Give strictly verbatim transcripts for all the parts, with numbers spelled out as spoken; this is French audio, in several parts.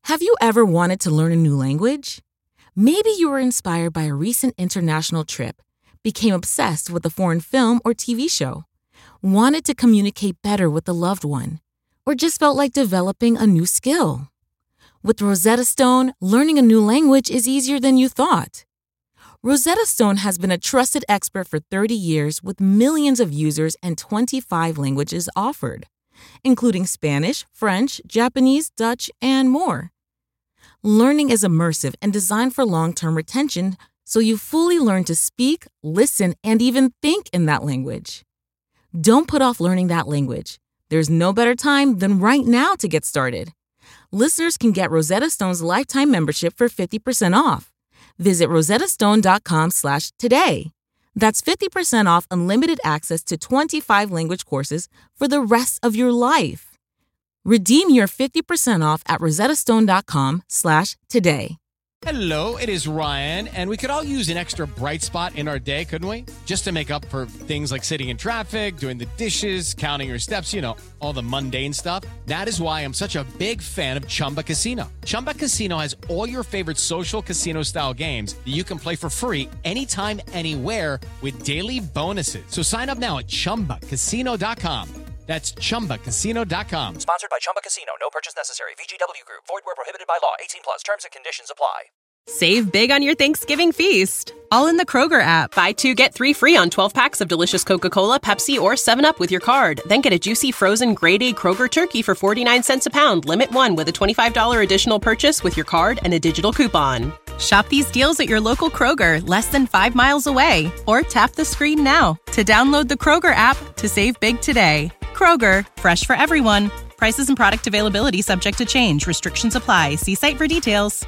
Have you ever wanted to learn a new language? Maybe you were inspired by a recent international trip, became obsessed with a foreign film or T V show, wanted to communicate better with a loved one, or just felt like developing a new skill. With Rosetta Stone, learning a new language is easier than you thought. Rosetta Stone has been a trusted expert for thirty years with millions of users and twenty-five languages offered, including Spanish, French, Japanese, Dutch, and more. Learning is immersive and designed for long-term retention, so you fully learn to speak, listen, and even think in that language. Don't put off learning that language. There's no better time than right now to get started. Listeners can get Rosetta Stone's lifetime membership for fifty percent off. Visit rosettastone.com slash today. That's fifty percent off unlimited access to twenty-five language courses for the rest of your life. Redeem your fifty percent off at rosettastone.com slash today. Hello, it is Ryan, and we could all use an extra bright spot in our day, couldn't we? Just to make up for things like sitting in traffic, doing the dishes, counting your steps, you know, all the mundane stuff. That is why I'm such a big fan of Chumba Casino. Chumba Casino has all your favorite social casino-style games that you can play for free anytime, anywhere with daily bonuses. So sign up now at chumba casino dot com. That's chumba casino dot com. Sponsored by Chumba Casino. No purchase necessary. V G W Group. Void where prohibited by law. eighteen plus. Terms and conditions apply. Save big on your Thanksgiving feast, all in the Kroger app. Buy two, get three free on twelve packs of delicious Coca-Cola, Pepsi, or seven up with your card. Then get a juicy frozen grade A Kroger turkey for forty-nine cents a pound. Limit one with a twenty-five dollars additional purchase with your card and a digital coupon. Shop these deals at your local Kroger, less than five miles away. Or tap the screen now to download the Kroger app to save big today. Kroger, fresh for everyone. Prices and product availability subject to change. Restrictions apply. See site for details.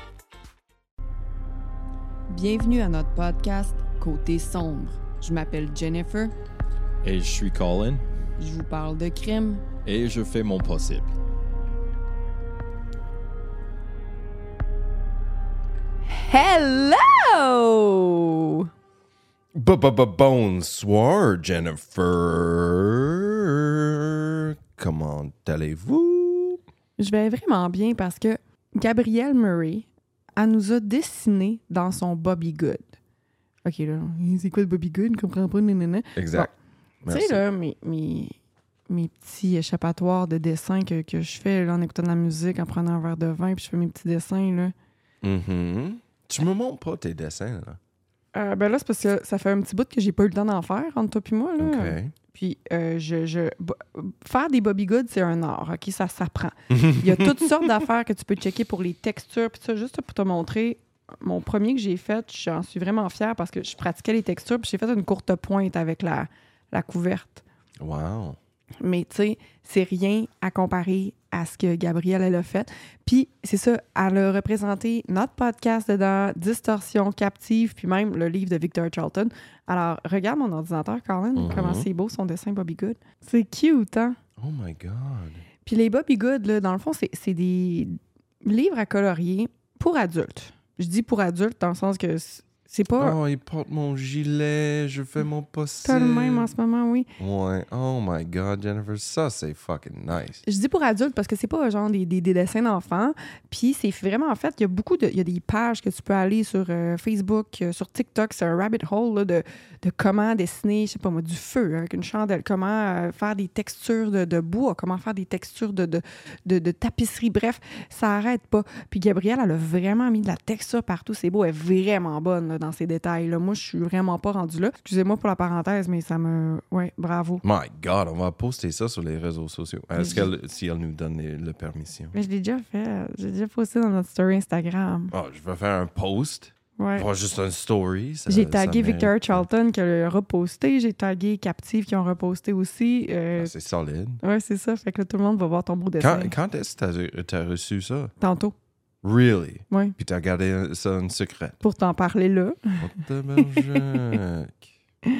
Bienvenue à notre podcast Côté sombre. Je m'appelle Jennifer. Et je suis Colin. Je vous parle de crime. Et je fais mon possible. Hello! Bonsoir, Jennifer. Comment allez-vous? Je vais vraiment bien parce que Gabrielle Murray, elle nous a dessiné dans son Bobby Good. OK, là, c'est quoi le Bobby Good? Je ne comprends pas. Nanana. Exact. Bon, tu sais, là, mes, mes, mes petits échappatoires de dessins que, que je fais là, en écoutant de la musique, en prenant un verre de vin, puis je fais mes petits dessins, là. Mm-hmm. Tu me montres pas tes dessins, là? Euh, ben là, c'est parce que ça fait un petit bout que j'ai pas eu le temps d'en faire, entre toi et moi, là. OK. Puis, euh, je, je, bo- faire des Bobby Good, c'est un art, OK? Ça s'apprend. Il y a toutes sortes d'affaires que tu peux checker pour les textures. Puis ça, juste pour te montrer, mon premier que j'ai fait, j'en suis vraiment fière parce que je pratiquais les textures, puis j'ai fait une courte pointe avec la, la couverte. Wow. Mais, tu sais, c'est rien à comparer à ce que Gabrielle, elle a fait. Puis, c'est ça, elle a représenté notre podcast dedans, Distorsion, Captive, puis même le livre de Victor Charlton. Alors, regarde mon ordinateur, Colin, Mm-hmm. comment c'est beau son dessin Bobby Good. C'est cute, hein? Oh my God. Puis les Bobby Good, là, dans le fond, c'est, c'est des livres à colorier pour adultes. Je dis pour adultes dans le sens que c'est pas... Oh, il porte mon gilet, je fais mon possible. T'as le même en ce moment, oui. Ouais. Oh my God, Jennifer, ça, c'est fucking nice. Je dis pour adultes parce que c'est pas genre des, des, des dessins d'enfants. Puis c'est vraiment, en fait, il y a beaucoup de... Il y a des pages que tu peux aller sur euh, Facebook, euh, sur TikTok. C'est un rabbit hole là, de, de comment dessiner, je sais pas moi, du feu avec une chandelle. Comment euh, faire des textures de, de bois. Comment faire des textures de, de, de, de tapisserie. Bref, ça arrête pas. Puis Gabrielle, elle a vraiment mis de la texture partout. C'est beau. Elle est vraiment bonne là, dans ces détails. Là. Moi, je suis vraiment pas rendue là. Excusez-moi pour la parenthèse, mais ça me... Ouais, bravo. My God, on va poster ça sur les réseaux sociaux. Est-ce qu'elle, si elle nous donne les- la permission? Mais je l'ai déjà fait. J'ai déjà posté dans notre story Instagram. Oh, je vais faire un post. Ouais. Pas juste une story. Ça, J'ai tagué ça Victor mérite. Charlton qui a reposté. J'ai tagué Captive qui ont reposté aussi. Euh, Ah, c'est solide. ouais, c'est ça. Fait que là, tout le monde va voir ton beau dessin. Quand, quand est-ce que t'as, t'as reçu ça? Tantôt. Really? Oui. Puis t'as gardé ça en secret. Pour t'en parler là. Oh, tabarnak.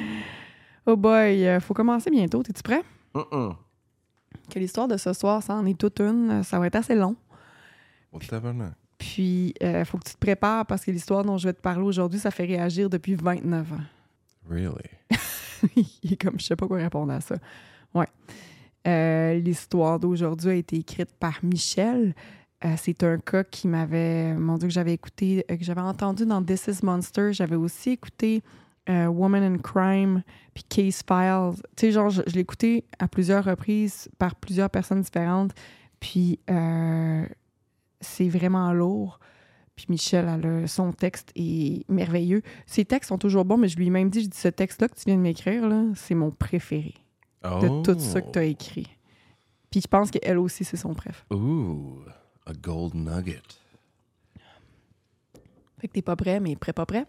Oh boy, euh, faut commencer bientôt. T'es-tu prêt? Uh-uh. Que l'histoire de ce soir, ça en est toute une. Ça va être assez long. Oh, tabarnak. Puis, il euh, faut que tu te prépares parce que l'histoire dont je vais te parler aujourd'hui, ça fait réagir depuis vingt-neuf ans. Really? Il est comme, je sais pas quoi répondre à ça. Ouais. Euh, l'histoire d'aujourd'hui a été écrite par Michel. Euh, c'est un cas qui m'avait... Mon Dieu, que j'avais écouté, euh, que j'avais entendu dans This is Monster. J'avais aussi écouté euh, Woman in Crime puis Case Files. Tu sais, genre, je, je l'ai écouté à plusieurs reprises par plusieurs personnes différentes. Puis euh, c'est vraiment lourd. Puis Michel, elle a, son texte est merveilleux. Ses textes sont toujours bons, mais je lui ai même dit, je dis, ce texte-là que tu viens de m'écrire, là, c'est mon préféré Oh. de tout ça que tu as écrit. Puis je pense qu'elle aussi, c'est son préf. Ooh, a gold nugget. Fait que t'es pas prêt, mais prêt pas prêt?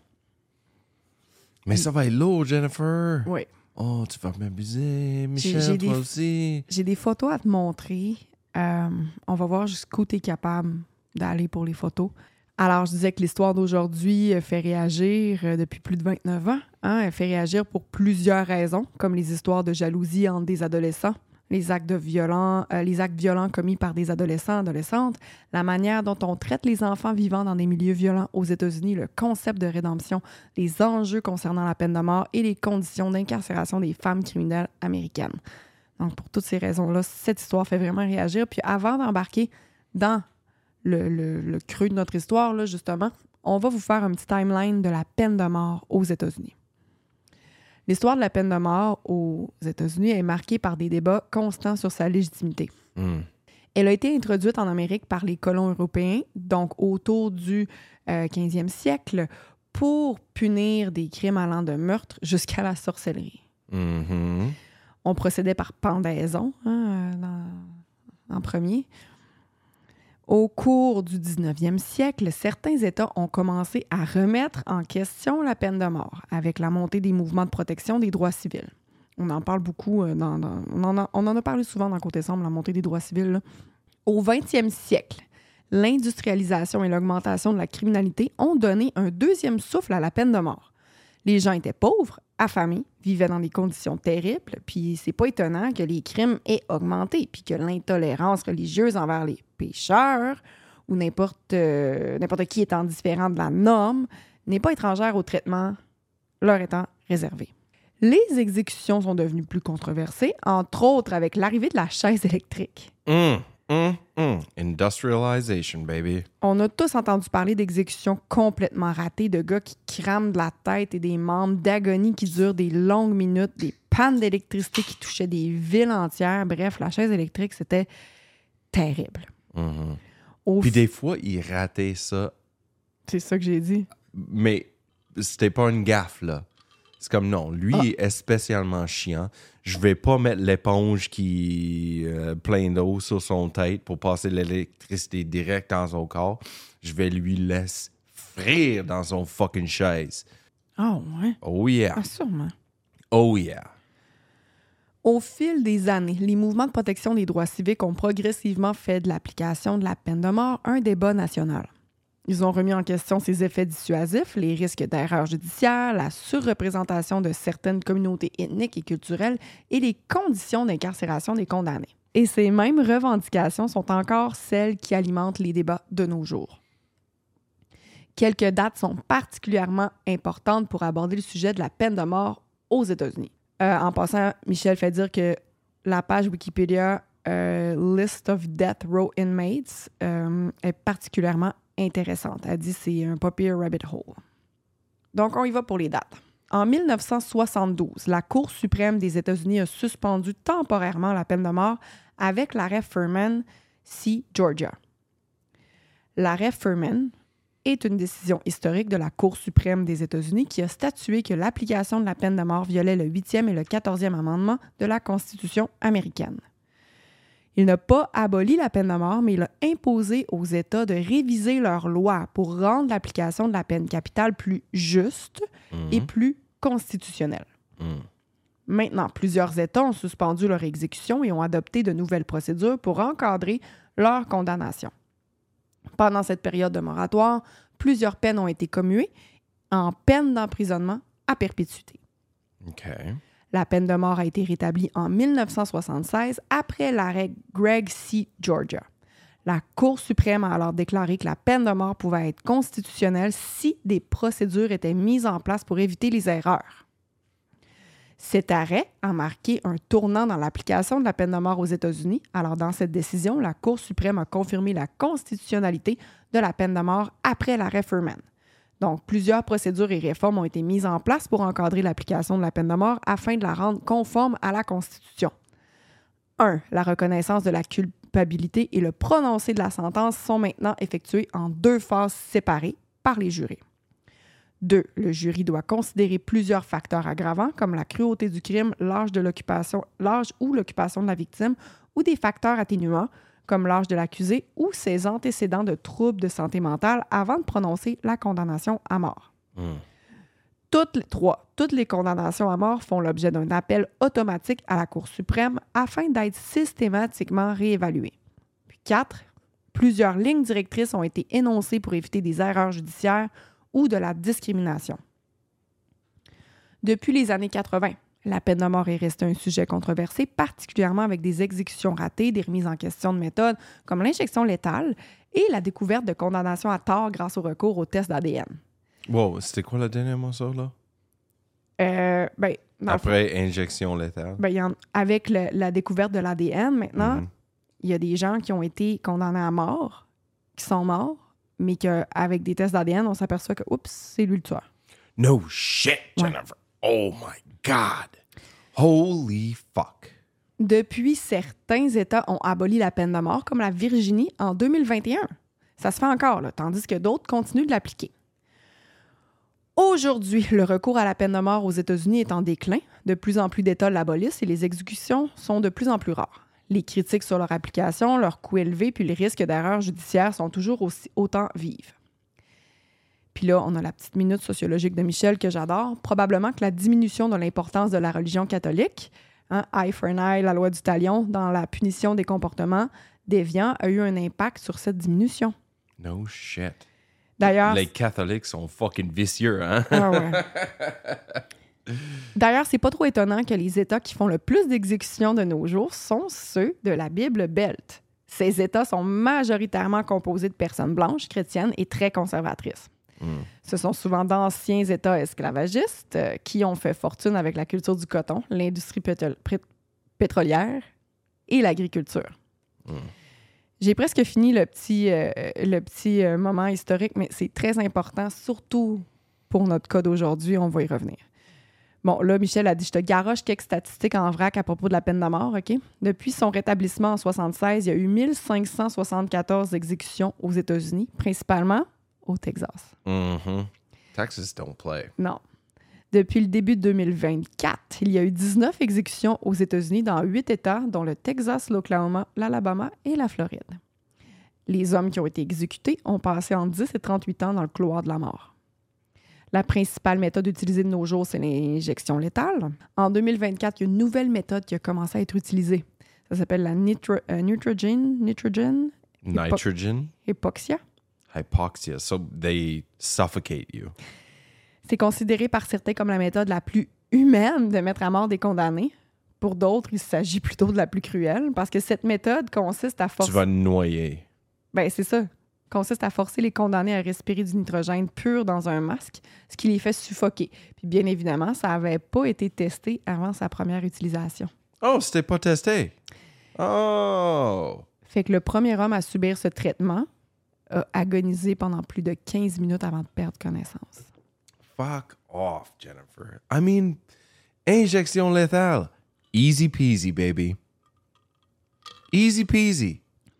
Mais ça va être lourd, Jennifer. Oui. Oh, tu vas m'abuser, Michel, j'ai toi des- aussi. J'ai des photos à te montrer. Euh, on va voir jusqu'où tu es capable d'aller pour les photos. Alors, je disais que l'histoire d'aujourd'hui fait réagir euh, depuis plus de vingt-neuf ans. Hein? Elle fait réagir pour plusieurs raisons, comme les histoires de jalousie entre des adolescents, les actes, de violents, euh, les actes violents commis par des adolescents et adolescentes, la manière dont on traite les enfants vivant dans des milieux violents aux États-Unis, le concept de rédemption, les enjeux concernant la peine de mort et les conditions d'incarcération des femmes criminelles américaines. Donc, pour toutes ces raisons-là, cette histoire fait vraiment réagir. Puis avant d'embarquer dans le, le, le creux de notre histoire, là, justement, on va vous faire un petit timeline de la peine de mort aux États-Unis. L'histoire de la peine de mort aux États-Unis est marquée par des débats constants sur sa légitimité. Mm. Elle a été introduite en Amérique par les colons européens, donc autour du euh, quinzième siècle, pour punir des crimes allant de meurtre jusqu'à la sorcellerie. Mhm. On procédait par pendaison hein, dans- en premier. Au cours du dix-neuvième siècle, certains États ont commencé à remettre en question la peine de mort avec la montée des mouvements de protection des droits civils. On en parle beaucoup, euh, dans, dans- on, en a, on en a parlé souvent dans Côté Sombre, la montée des droits civils. Là. Au vingtième siècle, l'industrialisation et l'augmentation de la criminalité ont donné un deuxième souffle à la peine de mort. Les gens étaient pauvres, affamés, vivaient dans des conditions terribles, puis c'est pas étonnant que les crimes aient augmenté, puis que l'intolérance religieuse envers les pécheurs ou n'importe, euh, n'importe qui étant différent de la norme n'est pas étrangère au traitement leur étant réservé. Les exécutions sont devenues plus controversées, entre autres avec l'arrivée de la chaise électrique. Mm, mm, mm. Industrialization, baby. On a tous entendu parler d'exécutions complètement ratées, de gars qui crament de la tête et des membres, d'agonie qui durent des longues minutes, des pannes d'électricité qui touchaient des villes entières. Bref, la chaise électrique, c'était terrible. Mhm. Au Puis fi- des fois, il ratait ça, C'est ça que j'ai dit. mais c'était pas une gaffe, là. C'est comme non, lui Ah. est spécialement chiant. Je vais pas mettre l'éponge qui euh, plein d'eau sur son tête pour passer l'électricité direct dans son corps. Je vais lui laisser frire dans son fucking chaise. Ah ouais? Oh yeah. Ah, sûrement. Oh yeah. Au fil des années, les mouvements de protection des droits civiques ont progressivement fait de l'application de la peine de mort un débat national. Ils ont remis en question ses effets dissuasifs, les risques d'erreurs judiciaires, la surreprésentation de certaines communautés ethniques et culturelles et les conditions d'incarcération des condamnés. Et ces mêmes revendications sont encore celles qui alimentent les débats de nos jours. Quelques dates sont particulièrement importantes pour aborder le sujet de la peine de mort aux États-Unis. Euh, en passant, Michel fait dire que la page Wikipédia euh, List of Death Row Inmates euh, est particulièrement intéressante. Elle dit que c'est un pas pire rabbit hole. Donc, on y va pour les dates. En dix-neuf cent soixante-douze, la Cour suprême des États-Unis a suspendu temporairement la peine de mort avec l'arrêt Furman C. Georgia. L'arrêt Furman est une décision historique de la Cour suprême des États-Unis qui a statué que l'application de la peine de mort violait le huitième et le quatorzième amendement de la Constitution américaine. Il n'a pas aboli la peine de mort, mais il a imposé aux États de réviser leurs lois pour rendre l'application de la peine capitale plus juste et plus constitutionnelle. Mm. Maintenant, plusieurs États ont suspendu leur exécution et ont adopté de nouvelles procédures pour encadrer leur condamnation. Pendant cette période de moratoire, plusieurs peines ont été commuées en peine d'emprisonnement à perpétuité. OK. La peine de mort a été rétablie en dix-neuf cent soixante-seize après l'arrêt Gregg C. Georgia. La Cour suprême a alors déclaré que la peine de mort pouvait être constitutionnelle si des procédures étaient mises en place pour éviter les erreurs. Cet arrêt a marqué un tournant dans l'application de la peine de mort aux États-Unis. Alors, dans cette décision, la Cour suprême a confirmé la constitutionnalité de la peine de mort après l'arrêt Furman. Donc, plusieurs procédures et réformes ont été mises en place pour encadrer l'application de la peine de mort afin de la rendre conforme à la Constitution. un. La reconnaissance de la culpabilité et le prononcé de la sentence sont maintenant effectués en deux phases séparées par les jurés. deux. Le jury doit considérer plusieurs facteurs aggravants comme la cruauté du crime, l'âge de l'occupation, l'âge ou l'occupation de la victime, ou des facteurs atténuants comme l'âge de l'accusé ou ses antécédents de troubles de santé mentale avant de prononcer la condamnation à mort. Mm. Toutes les trois, toutes les condamnations à mort font l'objet d'un appel automatique à la Cour suprême afin d'être systématiquement réévaluées. Puis quatre. Plusieurs lignes directrices ont été énoncées pour éviter des erreurs judiciaires ou de la discrimination. Depuis les années quatre-vingt, la peine de mort est restée un sujet controversé, particulièrement avec des exécutions ratées, des remises en question de méthodes comme l'injection létale et la découverte de condamnations à tort grâce au recours aux tests d'A D N. Wow, c'était quoi la dernière morceau, là? Euh, ben, Après injection létale. Ben, y en, avec le, la découverte de l'A D N, maintenant, Mm-hmm. il y a des gens qui ont été condamnés à mort, qui sont morts, mais qu'avec des tests d'A D N, on s'aperçoit que, oups, c'est lui le tueur. No shit, Jennifer. Ouais. Oh my God. Holy fuck. Depuis, certains États ont aboli la peine de mort, comme la Virginie, en deux mille vingt et un. Ça se fait encore, là, tandis que d'autres continuent de l'appliquer. Aujourd'hui, le recours à la peine de mort aux États-Unis est en déclin. De plus en plus d'États l'abolissent et les exécutions sont de plus en plus rares. Les critiques sur leur application, leur coût élevé puis les risques d'erreurs judiciaires sont toujours aussi autant vives. Puis là, on a la petite minute sociologique de Michel que j'adore. Probablement que la diminution de l'importance de la religion catholique, hein, eye for an eye, la loi du talion, dans la punition des comportements déviants, a eu un impact sur cette diminution. No shit. D'ailleurs, Les catholiques sont fucking vicieux, hein? Ah ouais. D'ailleurs, c'est pas trop étonnant que les États qui font le plus d'exécutions de nos jours sont ceux de la Bible Belt. Ces États sont majoritairement composés de personnes blanches, chrétiennes et très conservatrices. Mm. Ce sont souvent d'anciens États esclavagistes euh, qui ont fait fortune avec la culture du coton, l'industrie pétro- pétrolière et l'agriculture. Mm. J'ai presque fini le petit, euh, le petit euh, moment historique, mais c'est très important, surtout pour notre cas d'aujourd'hui. On va y revenir. Bon, là, Michel a dit, je te garoche quelques statistiques en vrac à propos de la peine de mort, OK? Depuis son rétablissement en soixante-seize, il y a eu mille cinq cent soixante-quatorze exécutions aux États-Unis, principalement au Texas. Mm-hmm. Texas don't play. Non. Depuis le début de deux mille vingt-quatre, il y a eu dix-neuf exécutions aux États-Unis dans huit États, dont le Texas, l'Oklahoma, l'Alabama et la Floride. Les hommes qui ont été exécutés ont passé entre dix et trente-huit ans dans le couloir de la mort. La principale méthode utilisée de nos jours, c'est l'injection létale. En deux mille vingt-quatre, il y a une nouvelle méthode qui a commencé à être utilisée. Ça s'appelle la nitro, euh, nitrogen, nitrogen, Nitrogen? Hypoxia. Hypoxia. So they suffocate you. C'est considéré par certains comme la méthode la plus humaine de mettre à mort des condamnés. Pour d'autres, il s'agit plutôt de la plus cruelle parce que cette méthode consiste à forcer... Tu vas noyer. Ben c'est ça. Consiste à forcer les condamnés à respirer du nitrogène pur dans un masque, ce qui les fait suffoquer. Puis bien évidemment, ça n'avait pas été testé avant sa première utilisation. Oh, c'était pas testé. Oh! Fait que le premier homme à subir ce traitement a agonisé pendant plus de quinze minutes avant de perdre connaissance. Fuck off, Jennifer. I mean, injection létale. Easy peasy, baby. Easy peasy.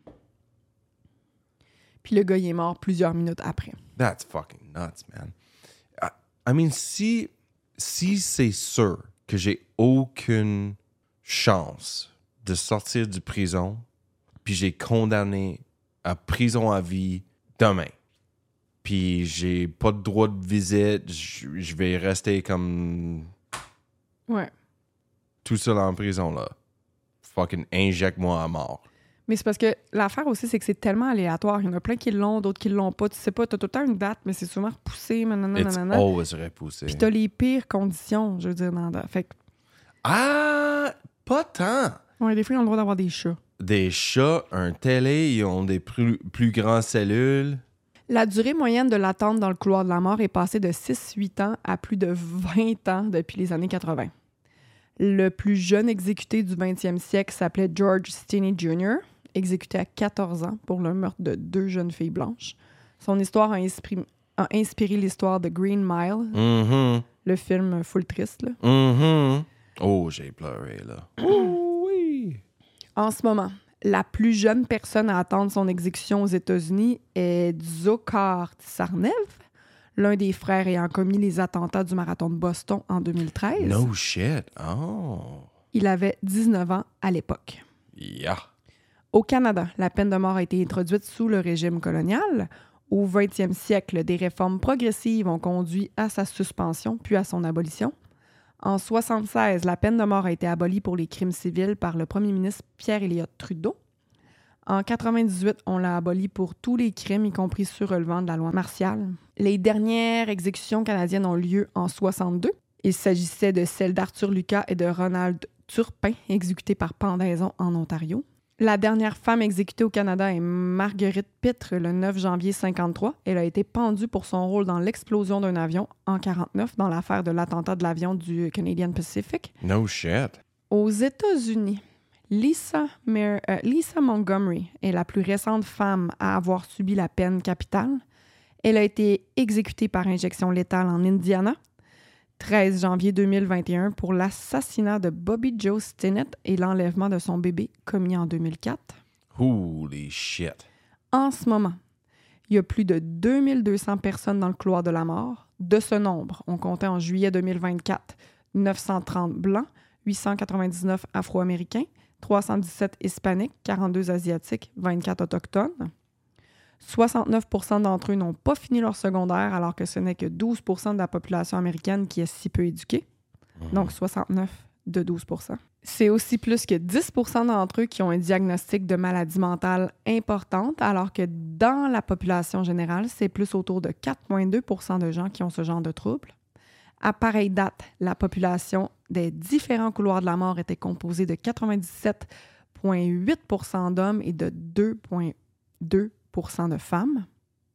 Puis le gars, il est mort plusieurs minutes après. That's fucking nuts, man. I, I mean, si, si c'est sûr que j'ai aucune chance de sortir de prison, puis j'ai condamné à prison à vie demain, puis j'ai pas de droit de visite, je, je vais rester comme... Ouais. Tout seul en prison, là. Fucking injecte-moi à mort. Mais c'est parce que l'affaire aussi, c'est que c'est tellement aléatoire. Il y en a plein qui l'ont, d'autres qui l'ont pas. Tu sais pas, t'as tout le temps une date, mais c'est souvent repoussé, nanana, It's nanana. always repoussé. Puis t'as les pires conditions, je veux dire, dans la... Fait que... Ah! Pas tant! Ouais, des fois, ils ont le droit d'avoir des chats. Des chats, un télé, ils ont des plus, plus grandes cellules. La durée moyenne de l'attente dans le couloir de la mort est passée de six à huit ans à plus de vingt ans depuis les années quatre-vingt. Le plus jeune exécuté du vingtième siècle s'appelait George Stinney junior, exécuté à quatorze ans pour le meurtre de deux jeunes filles blanches. Son histoire a, inspiré, a inspiré l'histoire de Green Mile, Mm-hmm. le film full triste. Là. Mm-hmm. Oh, j'ai pleuré, là. Oh, oui! En ce moment, la plus jeune personne à attendre son exécution aux États-Unis est Dzhokhar Tsarnaev, l'un des frères ayant commis les attentats du marathon de Boston en deux mille treize. No shit. Oh. Il avait dix-neuf ans à l'époque. Yeah. Au Canada, la peine de mort a été introduite sous le régime colonial. Au vingtième siècle, des réformes progressives ont conduit à sa suspension puis à son abolition. En soixante-seize, la peine de mort a été abolie pour les crimes civils par le premier ministre Pierre Elliott Trudeau. En quatre-vingt-dix-huit, on l'a abolie pour tous les crimes, y compris ceux relevant de la loi martiale. Les dernières exécutions canadiennes ont lieu en soixante-deux. Il s'agissait de celles d'Arthur Lucas et de Ronald Turpin, exécutés par pendaison en Ontario. La dernière femme exécutée au Canada est Marguerite Pitre le neuf janvier cinquante-trois. Elle a été pendue pour son rôle dans l'explosion d'un avion en quarante-neuf dans l'affaire de l'attentat de l'avion du Canadian Pacific. No shit. Aux États-Unis, Lisa, Mer- euh, Lisa Montgomery est la plus récente femme à avoir subi la peine capitale. Elle a été exécutée par injection létale en Indiana, treize janvier deux mille vingt et un, pour l'assassinat de Bobby Joe Stinnett et l'enlèvement de son bébé commis en deux mille quatre. Holy shit. En ce moment, il y a plus de deux mille deux cents personnes dans le couloir de la mort. De ce nombre, on comptait en juillet deux mille vingt-quatre neuf cent trente blancs, huit cent quatre-vingt-dix-neuf afro-américains, trois cent dix-sept hispaniques, quarante-deux asiatiques, vingt-quatre autochtones. soixante-neuf pour cent d'entre eux n'ont pas fini leur secondaire, alors que ce n'est que douze pour cent de la population américaine qui est si peu éduquée. Donc soixante-neuf de douze pour cent. C'est aussi plus que dix pour cent d'entre eux qui ont un diagnostic de maladie mentale importante, alors que dans la population générale, c'est plus autour de quatre virgule deux pour cent de gens qui ont ce genre de troubles. À pareille date, la population des différents couloirs de la mort était composée de quatre-vingt-dix-sept virgule huit pour cent d'hommes et de deux virgule deux pour cent de femmes.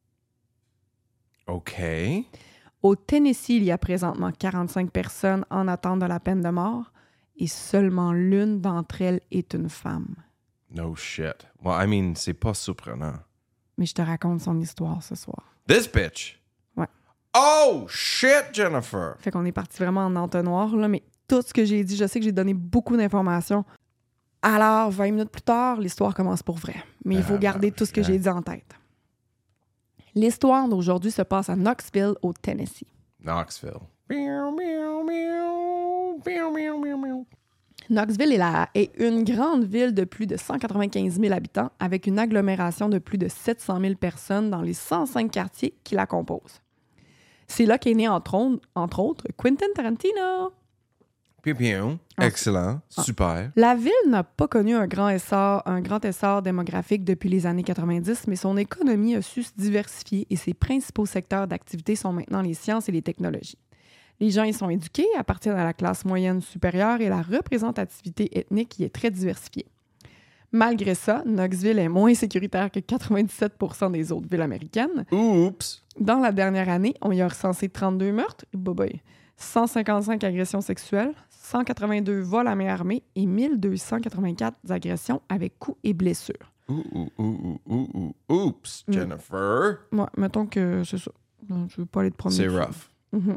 OK. Au Tennessee, il y a présentement quarante-cinq personnes en attente de la peine de mort et seulement l'une d'entre elles est une femme. No shit. Well, I mean, c'est pas surprenant. Mais je te raconte son histoire ce soir. This bitch? Ouais. Oh, shit, Jennifer! Fait qu'on est parti vraiment en entonnoir, là, mais tout ce que j'ai dit, je sais que j'ai donné beaucoup d'informations. Alors, vingt minutes plus tard, l'histoire commence pour vrai. Mais il faut Ah, garder ben, tout ce que hein. j'ai dit en tête. L'histoire d'aujourd'hui se passe à Knoxville, au Tennessee. Knoxville. Meow, meow, meow. Meow, meow, meow, meow. Knoxville est, la, est une grande ville de plus de cent quatre-vingt-quinze mille habitants avec une agglomération de plus de sept cent mille personnes dans les cent cinq quartiers qui la composent. C'est là qu'est né, entre, on- entre autres, Quentin Tarantino. Piou, piou. Ah. Excellent. Super. La ville n'a pas connu un grand essor, un grand essor démographique depuis les années quatre-vingt-dix, mais son économie a su se diversifier et ses principaux secteurs d'activité sont maintenant les sciences et les technologies. Les gens y sont éduqués, appartiennent à la classe moyenne supérieure et la représentativité ethnique y est très diversifiée. Malgré ça, Knoxville est moins sécuritaire que quatre-vingt-dix-sept pour cent des autres villes américaines. Oups. Dans la dernière année, on y a recensé trente-deux meurtres, boboy, cent cinquante-cinq agressions sexuelles, cent quatre-vingt-deux vols à main armée et mille deux cent quatre-vingt-quatre agressions avec coups et blessures. Ouh, ouh, ouh, ouh, ouh, ouh. Oups, Mm. Jennifer. Ouais, mettons que c'est ça. Non, je veux pas aller te promener. C'est dessus. rough. Mhm.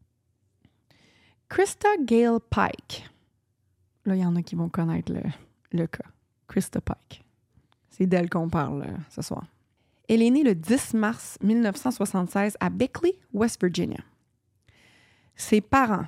Krista Gale Pike. Là, il y en a qui vont connaître le, le cas. Krista Pike. C'est d'elle qu'on parle euh, ce soir. Elle est née le dix mars mille neuf cent soixante-seize à Beckley, West Virginia. Ses parents,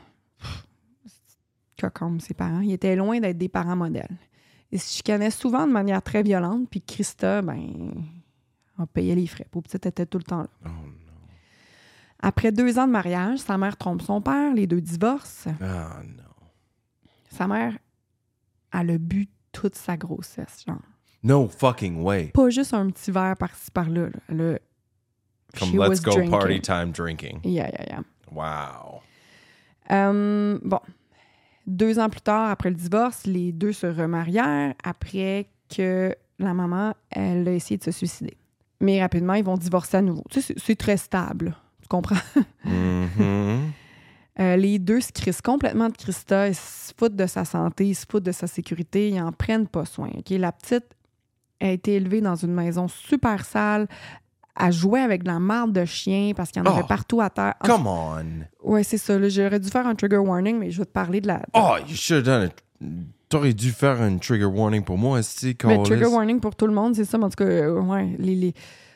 comme ses parents, ils étaient loin d'être des parents modèles. Ils se chicanaient souvent de manière très violente, puis Krista, ben, on payait les frais. Pour petite, elle était tout le temps là. Oh non. Après deux ans de mariage, sa mère trompe son père, les deux divorcent. Ah non. Sa mère, elle a bu toute sa grossesse, genre. No fucking way. Pas juste un petit verre par-ci, par-là. Là. Elle a- Comme she let's was go drinking. party time drinking. Yeah, yeah, yeah. Wow. Euh, bon. Deux ans plus tard, après le divorce, les deux se remarièrent après que la maman, elle a essayé de se suicider. Mais rapidement, ils vont divorcer à nouveau. Tu sais, c'est, c'est très stable. Tu comprends? Mhm. Euh, les deux se crissent complètement de Krista, ils se foutent de sa santé, ils se foutent de sa sécurité, ils en prennent pas soin. Okay? La petite a été élevée dans une maison super sale, à jouer avec de la marde de chien parce qu'il y en avait Oh, partout à terre. Come on! Ouais, c'est ça. Là, j'aurais dû faire un trigger warning, mais je vais te parler de la... Oh, you should have done it. T'aurais dû faire un trigger warning pour moi, aussi, Mais trigger warning pour tout le monde, c'est ça. Mais en tout cas, euh, ouais, les... les...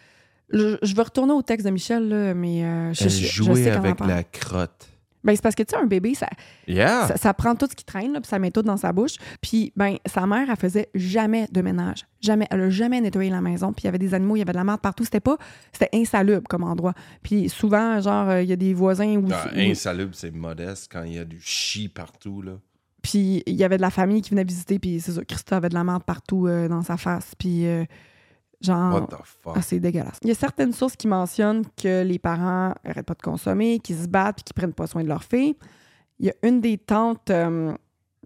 Je, je vais retourner au texte de Michel, là, mais euh, je, Elle je, je jouait sais comment avec parler. la crotte. Ben, c'est parce que, tu sais, un bébé, ça, Yeah! ça, ça prend tout ce qui traîne, là, puis ça met tout dans sa bouche. Puis, ben, sa mère, elle faisait jamais de ménage. Jamais. Elle a jamais nettoyé la maison. Puis, il y avait des animaux, il y avait de la merde partout. C'était pas... C'était insalubre comme endroit. Puis, souvent, genre, il euh, y a des voisins où... Ah, où... insalubre, c'est modeste quand il y a du chi partout, là. Puis, il y avait de la famille qui venait visiter. Puis, c'est ça, Christa avait de la merde partout euh, dans sa face. Puis... Euh, Genre, What the fuck? ah, c'est dégueulasse. Il y a certaines sources qui mentionnent que les parents n'arrêtent pas de consommer, qu'ils se battent et qu'ils prennent pas soin de leur fille. Il y a une des tantes, euh,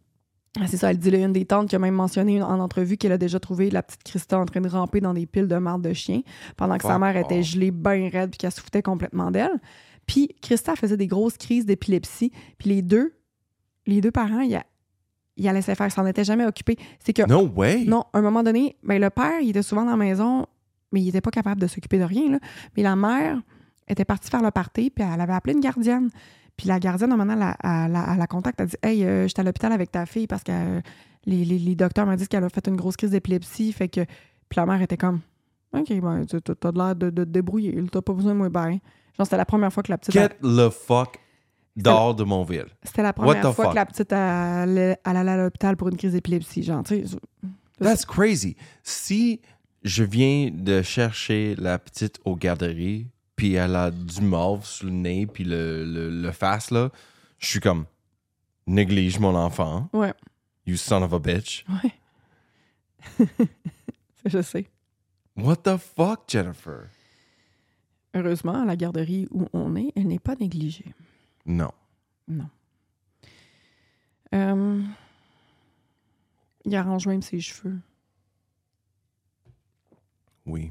c'est ça, elle dit là, une des tantes qui a même mentionné en entrevue qu'elle a déjà trouvé la petite Krista en train de ramper dans des piles de marde de chien pendant que Fuck sa mère était off. gelée bien raide puis qu'elle se foutait complètement d'elle. Puis Krista faisait des grosses crises d'épilepsie. Puis les deux, les deux parents, ils il la laissaient faire, ils s'en étaient jamais occupés. C'est que No way! non, à un moment donné, ben, le père, il était souvent dans la maison, mais il n'était pas capable de s'occuper de rien. Là. Mais la mère était partie faire le party, puis elle avait appelé une gardienne. Puis la gardienne, à un moment donné, elle, elle, elle, elle la contacte, elle dit « Hey, euh, j'étais à l'hôpital avec ta fille parce que euh, les, les, les docteurs m'ont dit qu'elle a fait une grosse crise d'épilepsie. » Fait que... Puis la mère était comme « OK, ben, t'as, t'as l'air de, de te débrouiller. T'as pas besoin de moi, ben. » Genre, c'était la première fois que la petite... Get the fuck dehors de mon ville. C'était la What première the fois fuck? que la petite allait, elle allait à l'hôpital pour une crise d'épilepsie. Genre, tu sais... That's crazy. Si je viens de chercher la petite aux garderies, puis elle a du mauve sous le nez, puis le, le, le face, là, je suis comme, néglige mon enfant. Ouais. You son of a bitch. Ouais. Je sais. What the fuck, Jennifer? Heureusement, à la garderie où on est, elle n'est pas négligée. Non. Non. Euh... Il arrange même ses cheveux. Oui.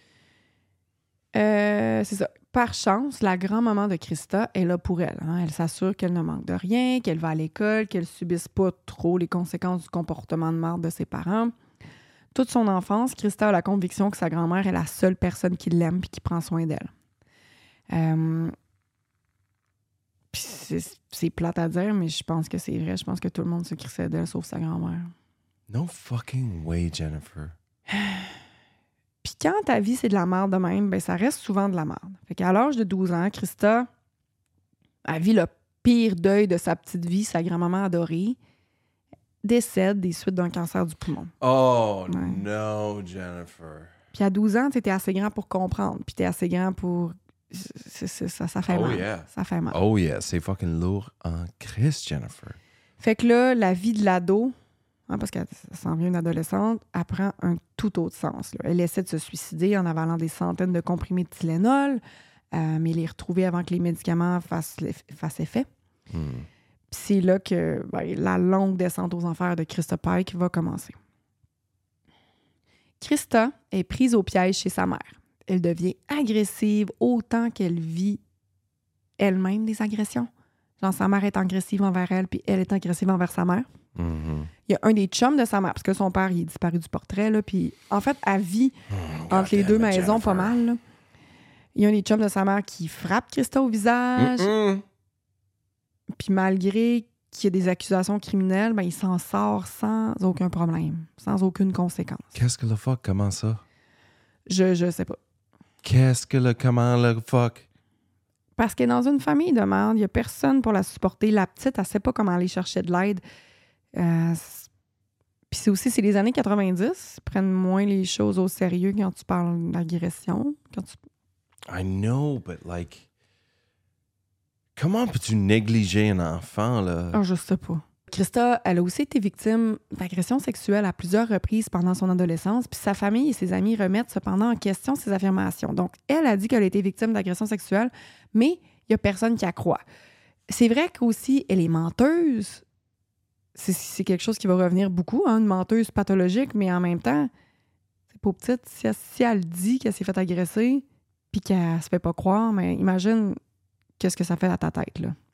Euh, c'est ça. Par chance, la grand-maman de Krista est là pour elle. Hein. Elle s'assure qu'elle ne manque de rien, qu'elle va à l'école, qu'elle ne subisse pas trop les conséquences du comportement de marde de ses parents. Toute son enfance, Krista a la conviction que sa grand-mère est la seule personne qui l'aime et qui prend soin d'elle. Euh... Puis c'est, c'est plate à dire, mais je pense que c'est vrai. Je pense que tout le monde se crissait d'elle, sauf sa grand-mère. No fucking way, Jennifer. Puis quand ta vie, c'est de la merde de même, ben ça reste souvent de la merde. Fait qu'à l'âge de douze ans, Krista a vit le pire deuil de sa petite vie, sa grand-maman adorée, décède des suites d'un cancer du poumon. Oh, Ouais. no, Jennifer. Puis à douze ans, tu étais assez grand pour comprendre. Puis t'es assez grand pour... c'est- c'est- ça, ça fait Oh, mal. yeah. Ça fait mal. Oh yeah, c'est fucking lourd en Christ, Jennifer. Fait que là, la vie de l'ado, hein, parce qu'elle s'en vient une adolescente, elle prend un tout autre sens. Là. Elle essaie de se suicider en avalant des centaines de comprimés de Tylenol, euh, mais les retrouver avant que les médicaments fassent, fassent effet. Hmm. Puis c'est là que ben, la longue descente aux enfers de Krista Pike va commencer. Krista est prise au piège chez sa mère. Elle devient agressive autant qu'elle vit elle-même des agressions. Genre, sa mère est agressive envers elle, puis elle est agressive envers sa mère. Mhm. Il y a un des chums de sa mère, parce que son père, il est disparu du portrait, là, puis en fait, elle vit Oh, entre les deux damn it, maisons pas Jennifer. mal. Là. Il y a un des chums de sa mère qui frappe Krista au visage, Mm-mm. puis malgré qu'il y a des accusations criminelles, ben, il s'en sort sans aucun problème, sans aucune conséquence. Qu'est-ce que le fuck? Comment ça? Je, je sais pas. Qu'est-ce que le comment le fuck? Parce que dans une famille de merde, il n'y a personne pour la supporter. La petite, elle ne sait pas comment aller chercher de l'aide. Euh, c'est- Puis c'est aussi, c'est les années quatre-vingt-dix. Ils prennent moins les choses au sérieux quand tu parles d'agression. Quand tu... I know, but like... Comment peux-tu négliger un enfant, là? Ah, je sais pas. Krista, elle a aussi été victime d'agressions sexuelles à plusieurs reprises pendant son adolescence, puis sa famille et ses amis remettent cependant en question ses affirmations. Donc, elle a dit qu'elle a été victime d'agressions sexuelles, mais il n'y a personne qui la croit. C'est vrai qu'aussi, elle est menteuse. C'est, c'est quelque chose qui va revenir beaucoup, hein, une menteuse pathologique, mais en même temps, c'est pas petite. Si elle, si elle dit qu'elle s'est fait agresser, puis qu'elle se fait pas croire, mais imagine qu'est-ce que ça fait à ta tête, là.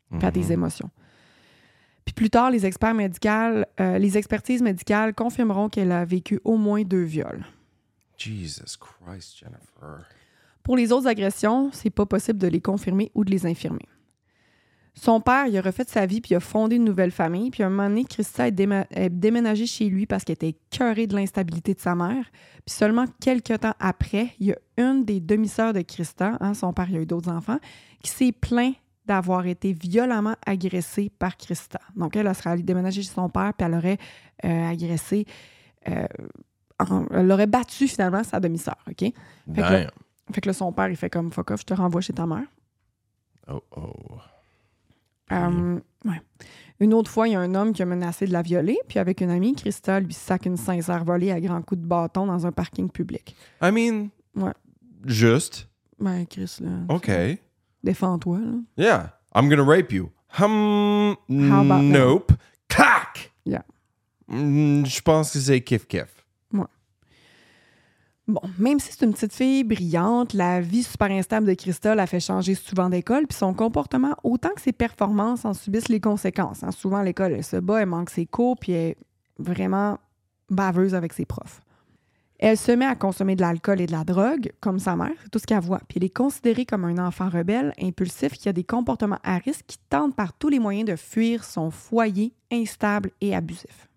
puis à tes émotions. Puis plus tard, les experts médicaux, euh, les expertises médicales confirmeront qu'elle a vécu au moins deux viols. Jesus Christ, Jennifer. Pour les autres agressions, c'est pas possible de les confirmer ou de les infirmer. Son père, il a refait sa vie puis il a fondé une nouvelle famille. Puis à un moment donné, Krista est, déma- est déménagée chez lui parce qu'elle était écœurée de l'instabilité de sa mère. Puis seulement quelques temps après, il y a une des demi-sœurs de Krista, hein, son père, il a eu d'autres enfants, qui s'est plaint d'avoir été violemment agressée par Krista. Donc elle, elle serait allée déménager chez son père puis elle aurait euh, agressé, euh, en, elle aurait battu finalement sa demi-sœur, OK? Fait que, là, fait que là, son père, il fait comme « fuck off, je te renvoie chez ta mère ». Oh, oh. Um, ouais. Une autre fois, il y a un homme qui a menacé de la violer, puis avec une amie, Krista lui sac une sincère volée à grands coups de bâton dans un parking public. I mean, Ouais. juste. Ben, Chris, là. OK. Défends-toi, là. Yeah, I'm gonna rape you. Hum, How about nope. Clac! Yeah. Mm, Je pense que c'est kiff-kiff. Bon, même si c'est une petite fille brillante, la vie super instable de Krista l'a fait changer souvent d'école, puis son comportement, autant que ses performances, en subissent les conséquences. Hein. Souvent, à l'école, elle se bat, elle manque ses cours, puis elle est vraiment baveuse avec ses profs. Elle se met à consommer de l'alcool et de la drogue, comme sa mère, c'est tout ce qu'elle voit. Puis elle est considérée comme un enfant rebelle, impulsif, qui a des comportements à risque, qui tente par tous les moyens de fuir son foyer instable et abusif.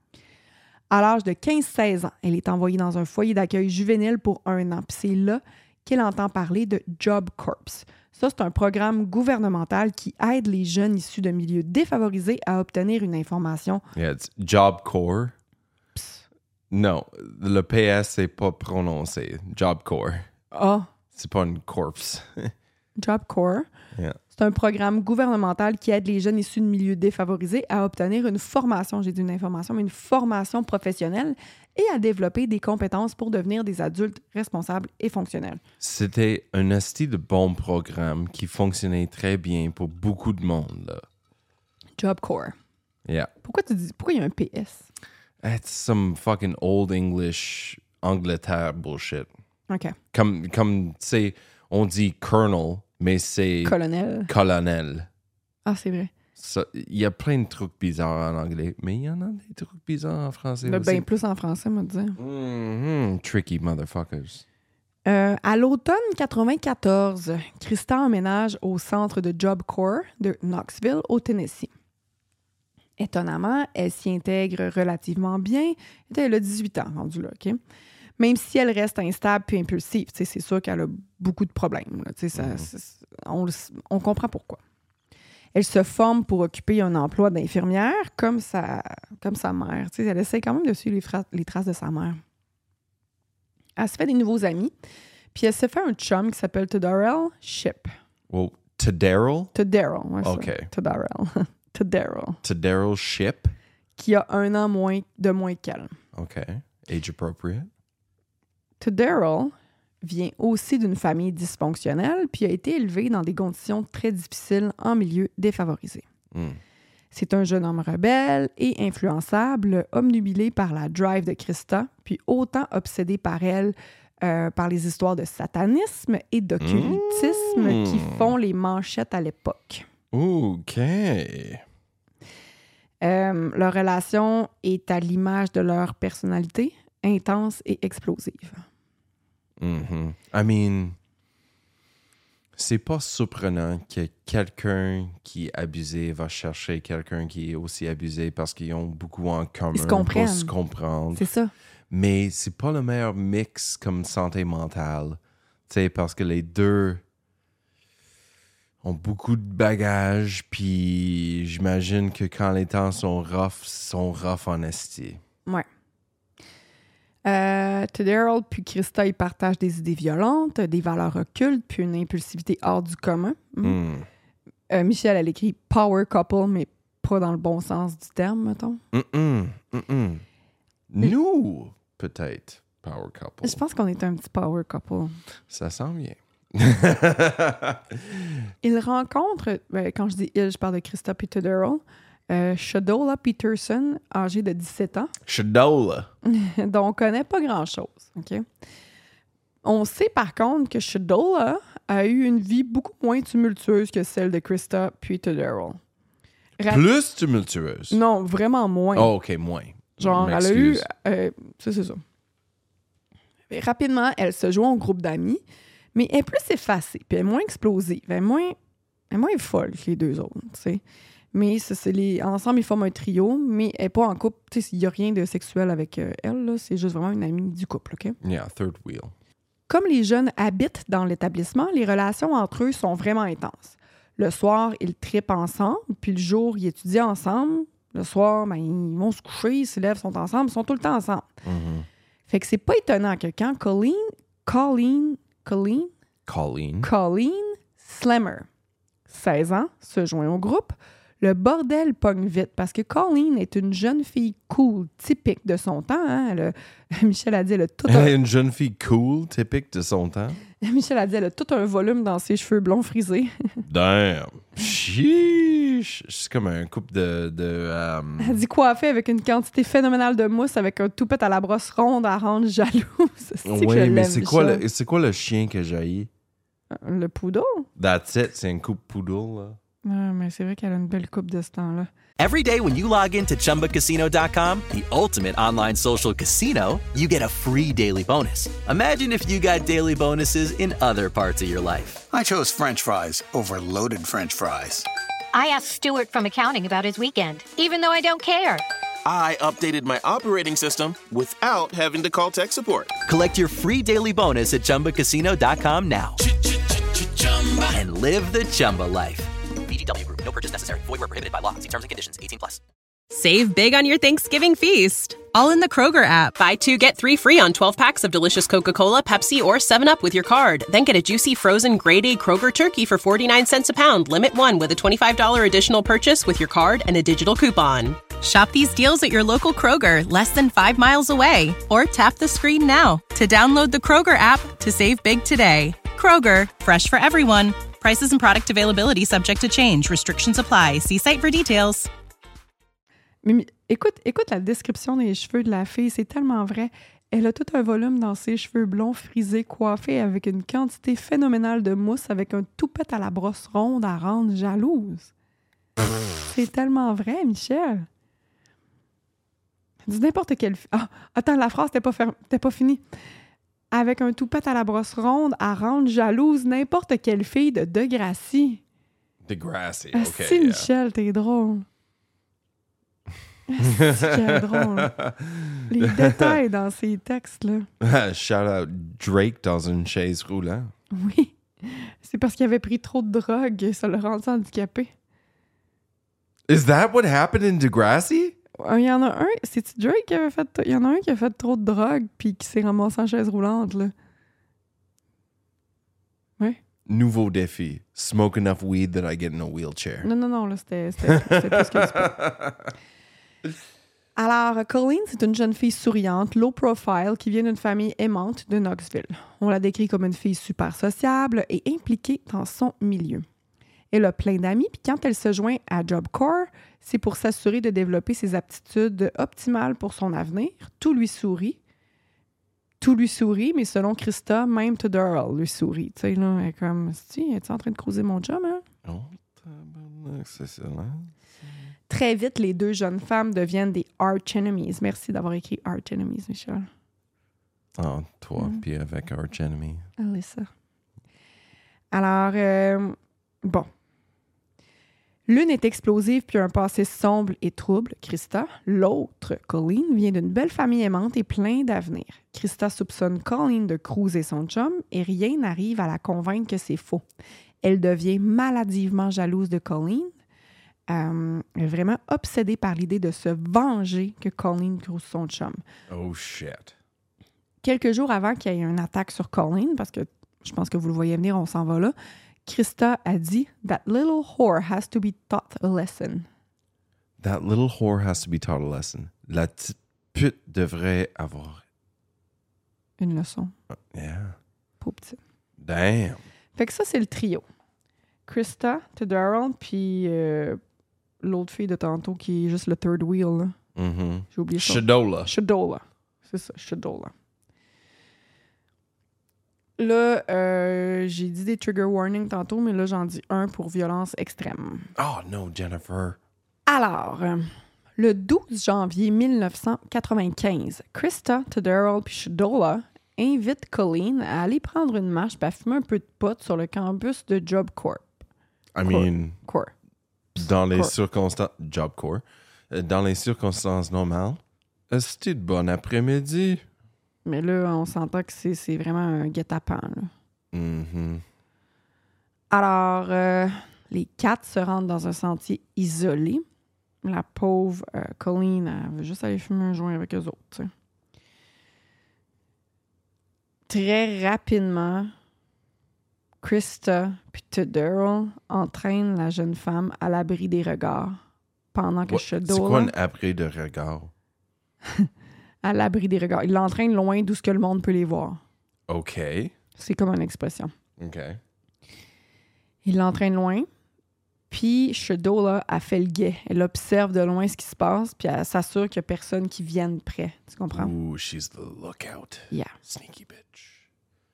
À l'âge de quinze seize ans, elle est envoyée dans un foyer d'accueil juvénile pour un an. Puis c'est là qu'elle entend parler de Job Corps. Ça, c'est un programme gouvernemental qui aide les jeunes issus de milieux défavorisés à obtenir une information. Yeah, it's Job Corps. Non, le P S, c'est pas prononcé. Job Corps. Ah, C'est pas une corpse. Job Corps. Yeah. C'est un programme gouvernemental qui aide les jeunes issus de milieux défavorisés à obtenir une formation, j'ai dit une information, mais une formation professionnelle et à développer des compétences pour devenir des adultes responsables et fonctionnels. C'était un asti de bon programme qui fonctionnait très bien pour beaucoup de monde, là. Job Corps. Yeah. Pourquoi tu dis, pourquoi il y a un P S? It's some fucking old English Angleterre bullshit. OK. Comme, comme tu sais, on dit colonel, mais c'est Colonel. colonel. Ah, c'est vrai. Il y a plein de trucs bizarres en anglais, mais il y en a des trucs bizarres en français Ben, aussi. ben plus en français, on va te dire. Mm-hmm. Tricky motherfuckers. Euh, à l'automne quatre-vingt-quatorze, Krista emménage au centre de Job Corps de Knoxville, au Tennessee. Étonnamment, elle s'y intègre relativement bien. Elle a dix-huit ans, rendue là, OK? Même si elle reste instable puis impulsive, c'est sûr qu'elle a beaucoup de problèmes. Là, ça, mm-hmm. on, on comprend pourquoi. Elle se forme pour occuper un emploi d'infirmière comme sa, comme sa mère. T'sais, elle essaie quand même de suivre les, fra- les traces de sa mère. Elle se fait des nouveaux amis. Puis elle se fait un chum qui s'appelle Toddarel Shipp. Well, Toddarel? Toddarel, ouais, OK. ça. Toddarel. Toddarel. Toddarel Shipp? Qui a un an moins, de moins qu'elle. OK. Age appropriate? Toddarel vient aussi d'une famille dysfonctionnelle puis a été élevé dans des conditions très difficiles en milieu défavorisé. Mm. C'est un jeune homme rebelle et influençable, obnubilé par la drive de Krista, puis autant obsédé par elle, euh, par les histoires de satanisme et d'occultisme Mm. qui font les manchettes à l'époque. OK. Euh, leur relation est à l'image de leur personnalité, intense et explosive. Mm-hmm. I mean, c'est pas surprenant que quelqu'un qui est abusé va chercher quelqu'un qui est aussi abusé parce qu'ils ont beaucoup en commun. Ils se comprennent. Pour se comprendre. C'est ça. Mais c'est pas le meilleur mix comme santé mentale. Tu sais, parce que les deux ont beaucoup de bagages, puis j'imagine que quand les temps sont rough, ils sont rough en esti. Ouais. Euh, Toddarel puis Krista, ils partagent des idées violentes, des valeurs occultes, puis une impulsivité hors du commun. Mm. Mm. Euh, Michelle, elle écrit « power couple », mais pas dans le bon sens du terme, mettons. Mm-mm. Mm-mm. Nous, peut-être, power couple. Je pense qu'on est un petit power couple. Ça sent bien. Ils rencontrent, ben, quand je dis « il », je parle de Krista et Toddarel, euh, Shadola Peterson, âgée de dix-sept ans. Shadola. dont on connaît pas grand-chose. Okay? On sait par contre que Shadola a eu une vie beaucoup moins tumultueuse que celle de Krista puis de Daryl. Ra- Plus tumultueuse. Non, vraiment moins. Oh, OK, moins. Genre, elle a eu... M'excuse. Euh, ça, c'est ça. Et rapidement, elle se joint au groupe d'amis, mais elle est plus effacée, puis elle est moins explosive, elle est moins, elle est moins folle que les deux autres, tu sais. Mais ça, c'est les, ensemble, ils forment un trio, mais elle n'est pas en couple. Tu sais, il n'y a rien de sexuel avec euh, elle, là, c'est juste vraiment une amie du couple, OK? Yeah, third wheel. Comme les jeunes habitent dans l'établissement, les relations entre eux sont vraiment intenses. Le soir, ils trippent ensemble, puis le jour, ils étudient ensemble. Le soir, ben, ils vont se coucher, ils se lèvent, sont ensemble, ils sont tout le temps ensemble. Mm-hmm. Fait que c'est pas étonnant que quand Colleen, Colleen, Colleen, Colleen. Colleen Slammer, seize ans, se joint au groupe, le bordel pogne vite parce que Colleen est une jeune fille cool, typique de son temps. Hein? Elle a- Michel a dit elle a tout Elle un... est une jeune fille cool, typique de son temps. Michel a dit elle a tout un volume dans ses cheveux blonds frisés. Damn. Sheesh. C'est comme un couple de... de um, Elle dit coiffée avec une quantité phénoménale de mousse avec un toupette à la brosse ronde à rendre jalouse. C'est que je Oui, mais l'aime, c'est quoi, Michel. le, c'est quoi le chien que j'ai? Le poodle? That's it, c'est une coupe poodle, là. Ah, mais c'est vrai qu'elle a une belle coupe de ce temps-là. Every day when you log into Chumba Casino dot com, the ultimate online social casino, you get a free daily bonus. Imagine if you got daily bonuses in other parts of your life. I chose French fries over loaded French fries. I asked Stuart from accounting about his weekend, even though I don't care. I updated my operating system without having to call tech support. Collect your free daily bonus at Chumba Casino dot com now. And live the Chumba life. V G W Group. No purchase necessary. Void where prohibited by law. See terms and conditions. eighteen plus. Save big on your Thanksgiving feast, all in the Kroger app. Buy two, get three free on twelve packs of delicious Coca-Cola, Pepsi, or seven up with your card. Then get a juicy frozen grade A Kroger turkey for forty-nine cents a pound. Limit one with a twenty-five dollars additional purchase with your card and a digital coupon. Shop these deals at your local Kroger, less than five miles away. Or tap the screen now to download the Kroger app to save big today. Kroger, fresh for everyone. Prices and product availability subject to change. Restrictions apply. See site for details. Mais, mais écoute, écoute la description des cheveux de la fille, c'est tellement vrai. Elle a tout un volume dans ses cheveux blonds frisés, coiffés avec une quantité phénoménale de mousse, avec un toupette à la brosse ronde à rendre jalouse. C'est tellement vrai, Michel. Dis n'importe quelle fille. Ah, attends, la phrase n'était pas, fer... pas finie. Avec un toupette à la brosse ronde à rendre jalouse n'importe quelle fille de Degrassi. Degrassi, Ah, OK. si, yeah. Michel, t'es drôle. C'est qu'elle est drôle. Les détails dans ces textes-là. Shout out Drake dans une chaise roulante. Oui. C'est parce qu'il avait pris trop de drogue et ça l'a rendu handicapé. Is that what happened in Degrassi? Il y en a un, c'est-tu Drake qui avait fait... Il y en a un qui a fait trop de drogue puis qui s'est ramassé en chaise roulante, là. Oui. Nouveau défi. Smoke enough weed that I get in a wheelchair. Non, non, non, là, c'était, c'était, c'était plus que du pot. Alors, Colleen, c'est une jeune fille souriante, low profile, qui vient d'une famille aimante de Knoxville. On la décrit comme une fille super sociable et impliquée dans son milieu. Elle a plein d'amis, puis quand elle se joint à Job Corps, c'est pour s'assurer de développer ses aptitudes optimales pour son avenir. Tout lui sourit. Tout lui sourit, mais selon Krista, même to Daryl lui sourit. Tu sais, là, elle est comme, es-tu en train de creuser mon job, hein? Oh, tabarnak, c'est ça, là. Très vite, les deux jeunes femmes deviennent des arch enemies. Merci d'avoir écrit arch enemies, Michel. Oh, toi, Mm. puis avec Arch Enemy. Alyssa. Alors, euh, bon. L'une est explosive puis a un passé sombre et trouble, Krista. L'autre, Colleen, vient d'une belle famille aimante et plein d'avenir. Krista soupçonne Colleen de cruiser son chum et rien n'arrive à la convaincre que c'est faux. Elle devient maladivement jalouse de Colleen. Euh, elle est vraiment obsédée par l'idée de se venger que Colleen cruise son chum. Oh, shit. Quelques jours avant qu'il y ait une attaque sur Colleen, parce que je pense que vous le voyez venir, on s'en va là, Krista a dit « That little whore has to be taught a lesson. » That little whore has to be taught a lesson. La petite pute devrait avoir... Une leçon. Yeah. Pauvre petit. Damn. Fait que ça, c'est le trio. Krista, to Daryl, puis euh, l'autre fille de tantôt qui est juste le third wheel. Là. Mm-hmm. J'ai oublié ça. Shadola. Shadola. C'est ça, Shadola. Là, euh, j'ai dit des trigger warnings tantôt, mais là, j'en dis un pour violence extrême. Oh non, Jennifer. Alors, euh, le douze janvier mille neuf cent quatre-vingt-quinze, Krista, Tedderall puis Shdola invitent Colleen à aller prendre une marche et à fumer un peu de pot sur le campus de Job Corp. I mean, Corp. dans les Corp. circonstances... Job Corps. Euh, Dans les circonstances normales, euh, c'était de bon après-midi. Mais là, on s'entend que c'est, c'est vraiment un guet-apens. là. Mhm. Alors, euh, les quatre se rendent dans un sentier isolé. La pauvre euh, Colleen, elle veut juste aller fumer un joint avec eux autres. tu sais. Très rapidement, Krista puis Tedderall entraînent la jeune femme à l'abri des regards. Pendant que What- C'est quoi Shdola... un abri de regard? À l'abri des regards. Il l'entraîne loin d'où ce que le monde peut les voir. OK. C'est comme une expression. OK. Il l'entraîne loin. Puis Shdola a fait le guet. Elle observe de loin ce qui se passe, puis elle s'assure qu'il n'y a personne qui vienne près. Tu comprends? Ooh, she's the lookout. Yeah. Sneaky bitch.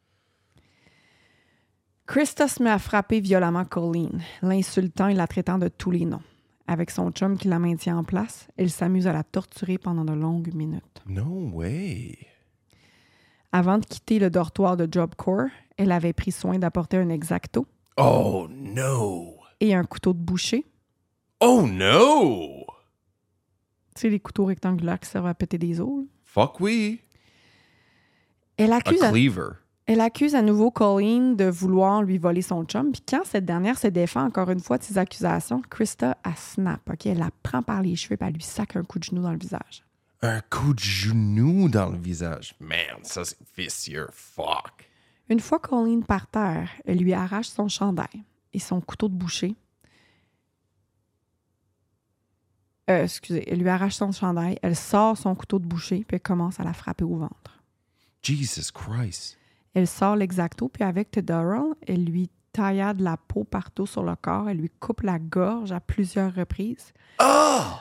Krista se met à frapper violemment Colleen, l'insultant et la traitant de tous les noms. Avec son chum qui la maintient en place, elle s'amuse à la torturer pendant de longues minutes. No way. Avant de quitter le dortoir de Job Corps, elle avait pris soin d'apporter un X-Acto Oh no. et un couteau de boucher. Oh no. Tu sais, les couteaux rectangulaires qui servent à péter des os. là. Fuck oui. Elle A accuse, à, cleaver. elle accuse à nouveau Colleen de vouloir lui voler son chum. Puis quand cette dernière se défend encore une fois de ses accusations, Krista, elle snap. OK? Elle la prend par les cheveux et elle lui sac un coup de genou dans le visage. Un coup de genou dans le visage. Man, ça c'est vicieux. Fuck. Une fois Colleen par terre, elle lui arrache son chandail et son couteau de boucher. Euh, excusez, elle lui arrache son chandail, elle sort son couteau de boucher puis elle commence à la frapper au ventre. Jesus Christ. Elle sort l'exacto puis avec Tedderall, elle lui taillade la peau partout sur le corps, elle lui coupe la gorge à plusieurs reprises. Ah!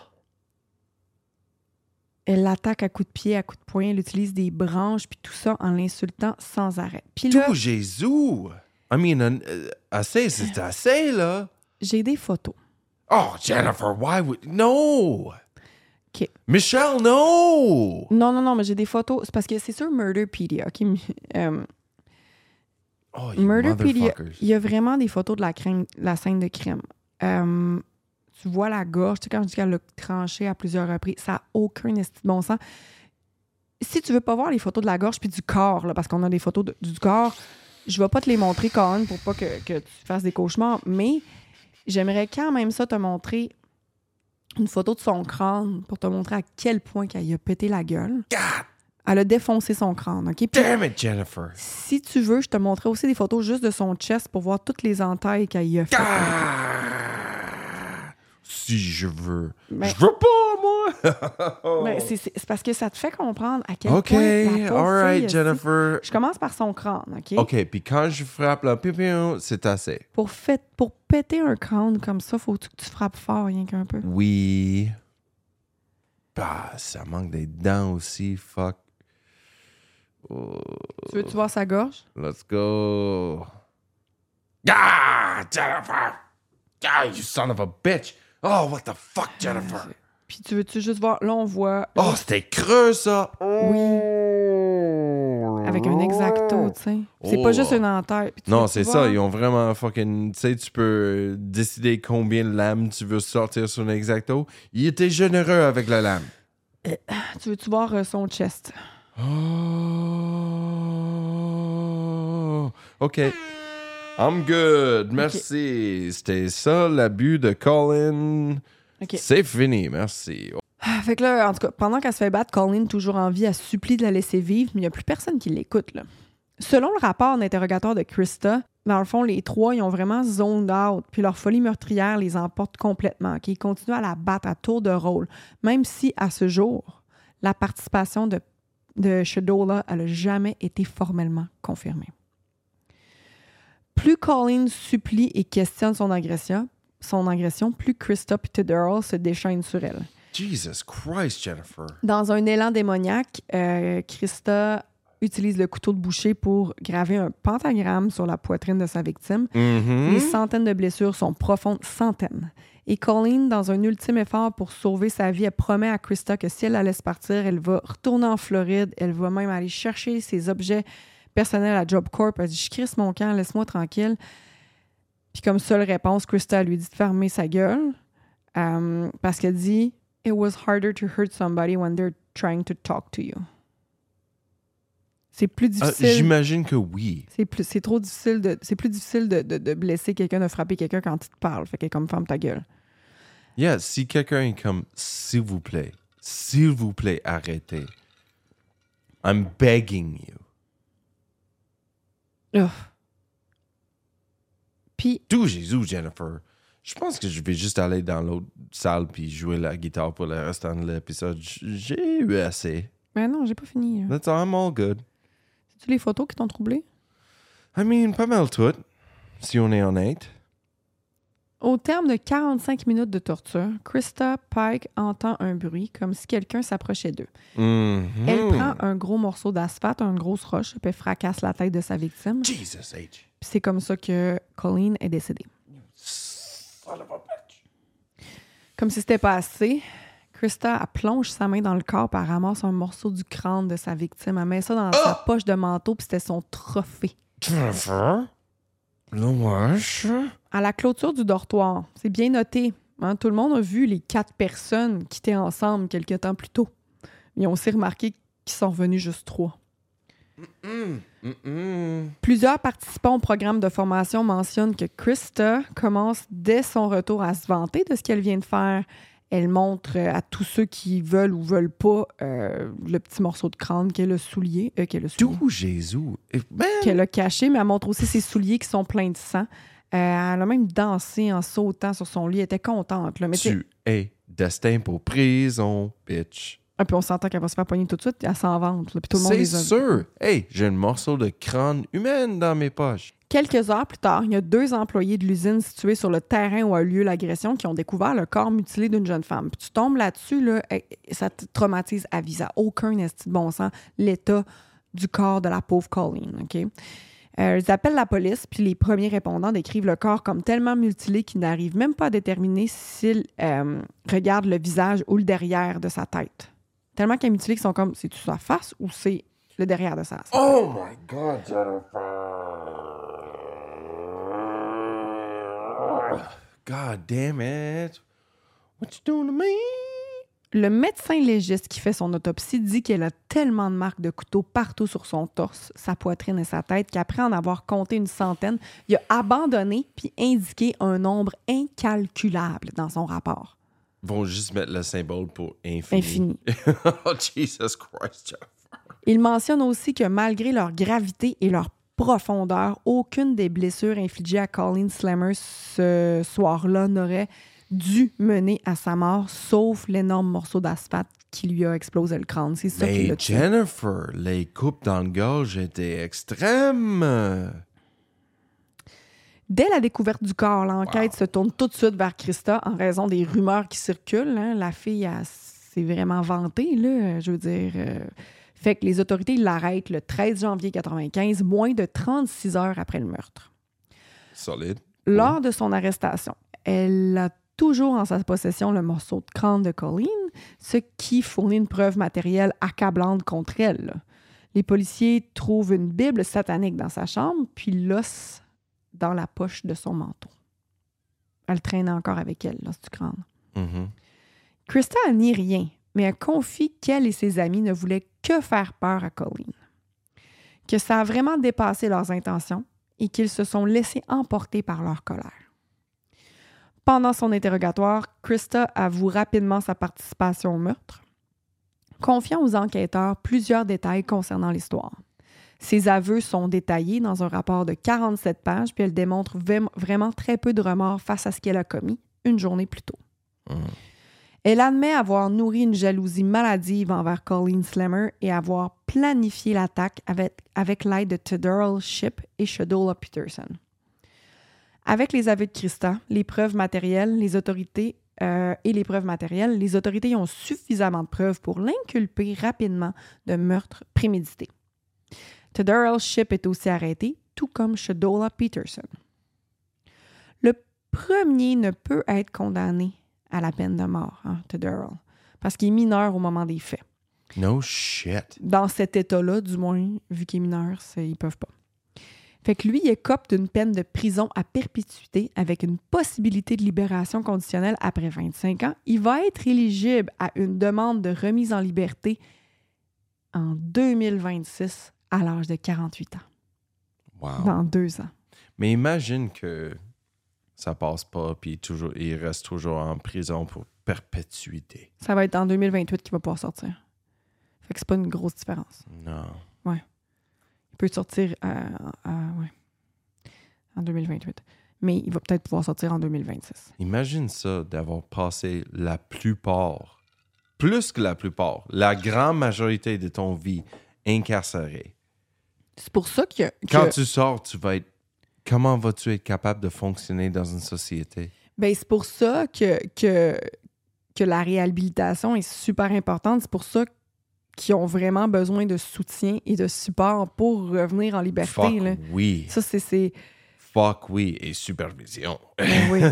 Elle l'attaque à coups de pied, à coups de poing, elle utilise des branches puis tout ça en l'insultant sans arrêt. Puis là, Tout Jésus. I mean, uh, assez, c'est assez, là. j'ai des photos. Oh, Jennifer, why would... No! OK. Michelle, no! Non, non, non, mais j'ai des photos. C'est parce que c'est sur Murderpedia, OK? Euh, Oh, you Murderpedia, motherfuckers. il y a vraiment des photos de la, crème, la scène de crime. Euh, tu vois la gorge, tu sais, quand je dis qu'elle l'a tranché à plusieurs reprises, ça n'a aucun esti de bon sens. Si tu veux pas voir les photos de la gorge puis du corps, là, parce qu'on a des photos de- du corps, je vais pas te les montrer, Colin, pour pas que, que tu fasses des cauchemars, mais j'aimerais quand même ça te montrer une photo de son crâne pour te montrer à quel point qu'elle y a pété la gueule. God Elle a défoncé son crâne, OK? Puis, damn it, Jennifer. si tu veux, je te montrerai aussi des photos juste de son chest pour voir toutes les entailles qu'elle y a faites. Ah! Si je veux. Mais- Je veux pas, moi! Mais c'est, c'est- c'est parce que ça te fait comprendre à quel OK, point la pauvre all right, fille, Jennifer. Je commence par son crâne, OK? OK, puis quand je frappe là, pipion, c'est assez. Pour, fait, pour péter un crâne comme ça, faut que tu frappes fort, rien qu'un peu. Oui. Bah, ça manque des dents aussi, fuck. Oh, Tu veux-tu voir sa gorge? let's go. Ah, Jennifer! Ah, you son of a bitch! Oh, what the fuck, Jennifer? Puis tu veux-tu juste voir... Là, on voit... Oh, c'était creux, ça! Oui. Avec un exacto, tu sais. C'est Oh. pas juste une entaille. Puis tu Non, veux-tu c'est voir- ça. Ils ont vraiment fucking... Tu sais, tu peux décider combien de lames tu veux sortir sur un exacto. Il était généreux avec la lame. Tu veux-tu voir euh, son chest? Oh, OK. I'm good. Merci. C'était ça, l'abus de Colin. OK. C'est fini. Merci. Ah, fait que là, en tout cas, pendant qu'elle se fait battre, Colleen, toujours en vie, elle supplie de la laisser vivre, mais il n'y a plus personne qui l'écoute, là. Selon le rapport d'interrogatoire de Krista, dans le fond, les trois, ils ont vraiment zoned out, puis leur folie meurtrière les emporte complètement. OK? Ils continuent à la battre à tour de rôle, même si, à ce jour, la participation de, de Shdola, elle n'a jamais été formellement confirmée. Plus Colleen supplie et questionne son agression, son agression plus Krista et Tedderall se déchaînent sur elle. Jesus Christ, Jennifer. Dans un élan démoniaque, euh, Krista utilise le couteau de boucher pour graver un pentagramme sur la poitrine de sa victime. Mm-hmm. Les centaines de blessures sont profondes, centaines. Et Colleen, dans un ultime effort pour sauver sa vie, elle promet à Krista que si elle la laisse partir, elle va retourner en Floride. Elle va même aller chercher ses objets personnels à Job Corp. Elle dit « Je crisse mon camp, laisse-moi tranquille. » Puis comme seule réponse, Krista lui dit de fermer sa gueule euh, parce qu'elle dit « It was harder to hurt somebody when they're trying to talk to you. » C'est plus difficile. Ah, j'imagine que oui. C'est, plus, c'est trop difficile de, c'est plus difficile de, de, de blesser quelqu'un, de frapper quelqu'un quand il te parle. Fait qu'elle est comme ferme ta gueule. Yeah, si quelqu'un est comme s'il vous plaît, s'il vous plaît, arrêtez. I'm begging you. Oh. Puis. D'où Jésus, Jennifer. Je pense que je vais juste aller dans l'autre salle puis jouer la guitare pour le restant de l'épisode. J'ai eu assez. Mais non, j'ai pas fini. Là. That's all, I'm all good. C'est-tu les photos qui t'ont troublé? I mean, pas mal toutes, si on est honnête. Au terme de quarante-cinq minutes de torture, Krista Pike entend un bruit comme si quelqu'un s'approchait d'eux. Mm-hmm. Elle prend un gros morceau d'asphalte, une grosse roche, puis elle fracasse la tête de sa victime. Jesus H. Puis c'est comme ça que Colleen est décédée. Son of a bitch. Comme si c'était pas assez, Krista elle plonge sa main dans le corps et elle ramasse un morceau du crâne de sa victime. Elle met ça dans oh! sa poche de manteau puis c'était son trophée. Jennifer? Le wesh? À la clôture du dortoir, c'est bien noté. Hein, tout le monde a vu les quatre personnes qui étaient ensemble quelques temps plus tôt. Ils ont aussi remarqué qu'ils sont revenus juste trois. Mm-mm. Mm-mm. Plusieurs participants au programme de formation mentionnent que Krista commence dès son retour à se vanter de ce qu'elle vient de faire. Elle montre à tous ceux qui veulent ou veulent pas euh, le petit morceau de crâne qu'elle a souillé. Euh, qu'elle a souillé. D'où Jésus? Man. Qu'elle a caché, mais elle montre aussi ses souliers qui sont pleins de sang. Euh, elle a même dansé en sautant sur son lit. Elle était contente. Là. Mais tu es destin pour prison, bitch. Ah, puis on s'entend qu'elle va se faire poigner tout de suite. Elle s'en vante. Là, puis tout le monde C'est les a... sûr. Hey, j'ai un morceau de crâne humaine dans mes poches. Quelques heures plus tard, il y a deux employés de l'usine situés sur le terrain où a eu lieu l'agression qui ont découvert le corps mutilé d'une jeune femme. Puis tu tombes là-dessus, là, ça te traumatise à vie. Ça n'a aucun esti de bon sens, l'état du corps de la pauvre Colleen. Okay? Euh, ils appellent la police, puis les premiers répondants décrivent le corps comme tellement mutilé qu'ils n'arrivent même pas à déterminer s'ils euh, regardent le visage ou le derrière de sa tête. Tellement qu'il est mutilé qu'ils sont comme, c'est-tu sa face ou c'est le derrière de sa face? Oh my God, Jennifer! God damn it! What you doing to me? Le médecin légiste qui fait son autopsie dit qu'elle a tellement de marques de couteau partout sur son torse, sa poitrine et sa tête qu'après en avoir compté une centaine, il a abandonné puis indiqué un nombre incalculable dans son rapport. Ils vont juste mettre le symbole pour infini. Infini. Oh, Jesus Christ, Jennifer. Il mentionne aussi que malgré leur gravité et leur profondeur, aucune des blessures infligées à Colleen Slammer ce soir-là n'aurait dû mener à sa mort, sauf l'énorme morceau d'asphalte qui lui a explosé le crâne. C'est ça qui Mais l'a tué. Jennifer, les coupes dans le gorge étaient extrêmes. Dès la découverte du corps, l'enquête wow. se tourne tout de suite vers Krista en raison des rumeurs qui circulent. Hein. La fille elle, s'est vraiment vantée, là, je veux dire... Euh... Fait que les autorités l'arrêtent le treize janvier quatre-vingt-quinze, moins de trente-six heures après le meurtre. Solide. Lors de son arrestation, elle a toujours en sa possession le morceau de crâne de Colleen, ce qui fournit une preuve matérielle accablante contre elle. Les policiers trouvent une Bible satanique dans sa chambre, puis l'os dans la poche de son manteau. Elle traîne encore avec elle, l'os du crâne. Mm-hmm. Krista nie rien, mais elle confie qu'elle et ses amis ne voulaient que faire peur à Colleen. Que ça a vraiment dépassé leurs intentions et qu'ils se sont laissés emporter par leur colère. Pendant son interrogatoire, Krista avoue rapidement sa participation au meurtre, confiant aux enquêteurs plusieurs détails concernant l'histoire. Ses aveux sont détaillés dans un rapport de quarante-sept pages, puis elle démontre vraiment très peu de remords face à ce qu'elle a commis une journée plus tôt. Mmh. Elle admet avoir nourri une jalousie maladive envers Colleen Slammer et avoir planifié l'attaque avec, avec l'aide de Theodore Shipp et Shadola Peterson. Avec les aveux de Krista, les preuves matérielles, les autorités euh, et les preuves matérielles, les autorités ont suffisamment de preuves pour l'inculper rapidement de meurtre prémédité. Tedderell Shipp est aussi arrêté, tout comme Shadola Peterson. Le premier ne peut être condamné à la peine de mort, hein, Tedderell, parce qu'il est mineur au moment des faits. No shit. Dans cet état-là, du moins, vu qu'il est mineur, c'est, ils peuvent pas. Fait que lui, il écope d'une peine de prison à perpétuité avec une possibilité de libération conditionnelle après vingt-cinq ans. Il va être éligible à une demande de remise en liberté en deux mille vingt-six à l'âge de quarante-huit ans. Wow. Dans deux ans. Mais imagine que ça passe pas, puis toujours, il reste toujours en prison pour perpétuité. Ça va être en deux mille vingt-huit qu'il va pouvoir sortir. Fait que c'est pas une grosse différence. Non. Ouais. Il peut sortir à, à, ouais, en deux mille vingt-huit. Mais il va peut-être pouvoir sortir en deux mille vingt-six. Imagine ça, d'avoir passé la plupart, plus que la plupart, la grande majorité de ton vie incarcéré. C'est pour ça que... que... Quand tu sors, tu vas être... Comment vas-tu être capable de fonctionner dans une société? Ben, c'est pour ça que, que, que la réhabilitation est super importante. C'est pour ça qu'ils ont vraiment besoin de soutien et de support pour revenir en liberté. Fuck là. oui. Ça, c'est... c'est... Fuck oui. Et supervision. Ben oui.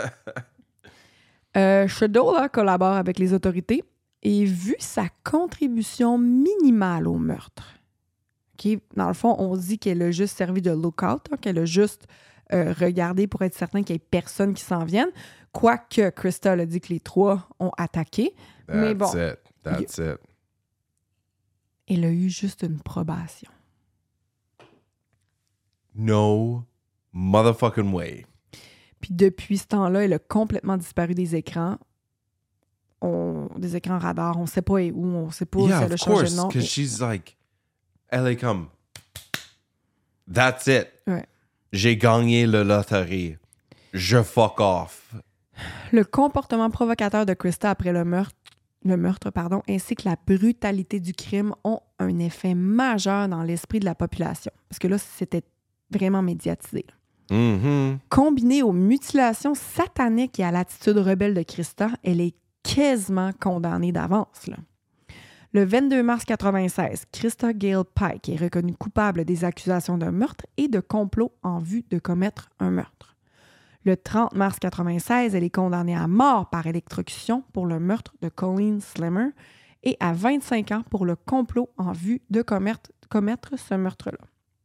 euh, Shadola collabore avec les autorités et vu sa contribution minimale au meurtre, okay, dans le fond, on dit qu'elle a juste servi de lookout, hein, qu'elle a juste euh, regardé pour être certain qu'il n'y ait personne qui s'en vienne, quoique Krista a dit que les trois ont attaqué. That's mais bon, it. That's it. Elle a eu juste une probation. No motherfucking way. Puis depuis ce temps-là, elle a complètement disparu des écrans. On, des écrans radars. On ne sait pas où, on ne sait pas Yeah, si elle a of changé course, de nom. because she's like, elle est comme, that's it. Ouais. J'ai gagné le loterie. Je fuck off. Le comportement provocateur de Krista après le meurtre, le meurtre pardon, ainsi que la brutalité du crime ont un effet majeur dans l'esprit de la population. Parce que là, c'était vraiment médiatisé. Mm-hmm. Combinée aux mutilations sataniques et à l'attitude rebelle de Krista, elle est quasiment condamnée d'avance. Là. Le vingt-deux mars quatre-vingt-seize, Krista Gale Pike est reconnue coupable des accusations de meurtre et de complot en vue de commettre un meurtre. Le trente mars quatre-vingt-seize, elle est condamnée à mort par électrocution pour le meurtre de Colleen Slimmer et à vingt-cinq ans pour le complot en vue de commettre, commettre ce meurtre-là.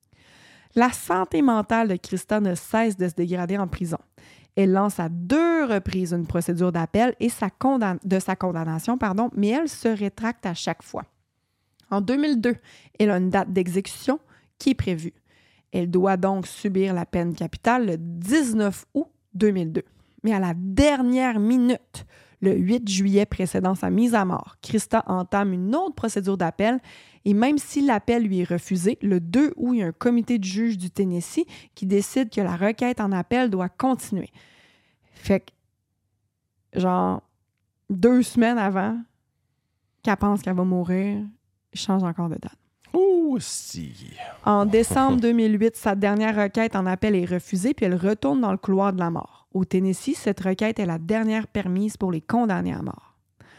La santé mentale de Krista ne cesse de se dégrader en prison. Elle lance à deux reprises une procédure d'appel et sa condam- de sa condamnation, pardon, mais elle se rétracte à chaque fois. En deux mille deux, elle a une date d'exécution qui est prévue. Elle doit donc subir la peine capitale le dix-neuf août deux mille deux. Mais à la dernière minute, le huit juillet précédant sa mise à mort, Krista entame une autre procédure d'appel et même si l'appel lui est refusé, le deux août, il y a un comité de juge du Tennessee qui décide que la requête en appel doit continuer. Fait que, genre, deux semaines avant qu'elle pense qu'elle va mourir, il change encore de date. Oh, si. En décembre deux mille huit, sa dernière requête en appel est refusée puis elle retourne dans le couloir de la mort. Au Tennessee, cette requête est la dernière permise pour les condamnés à mort.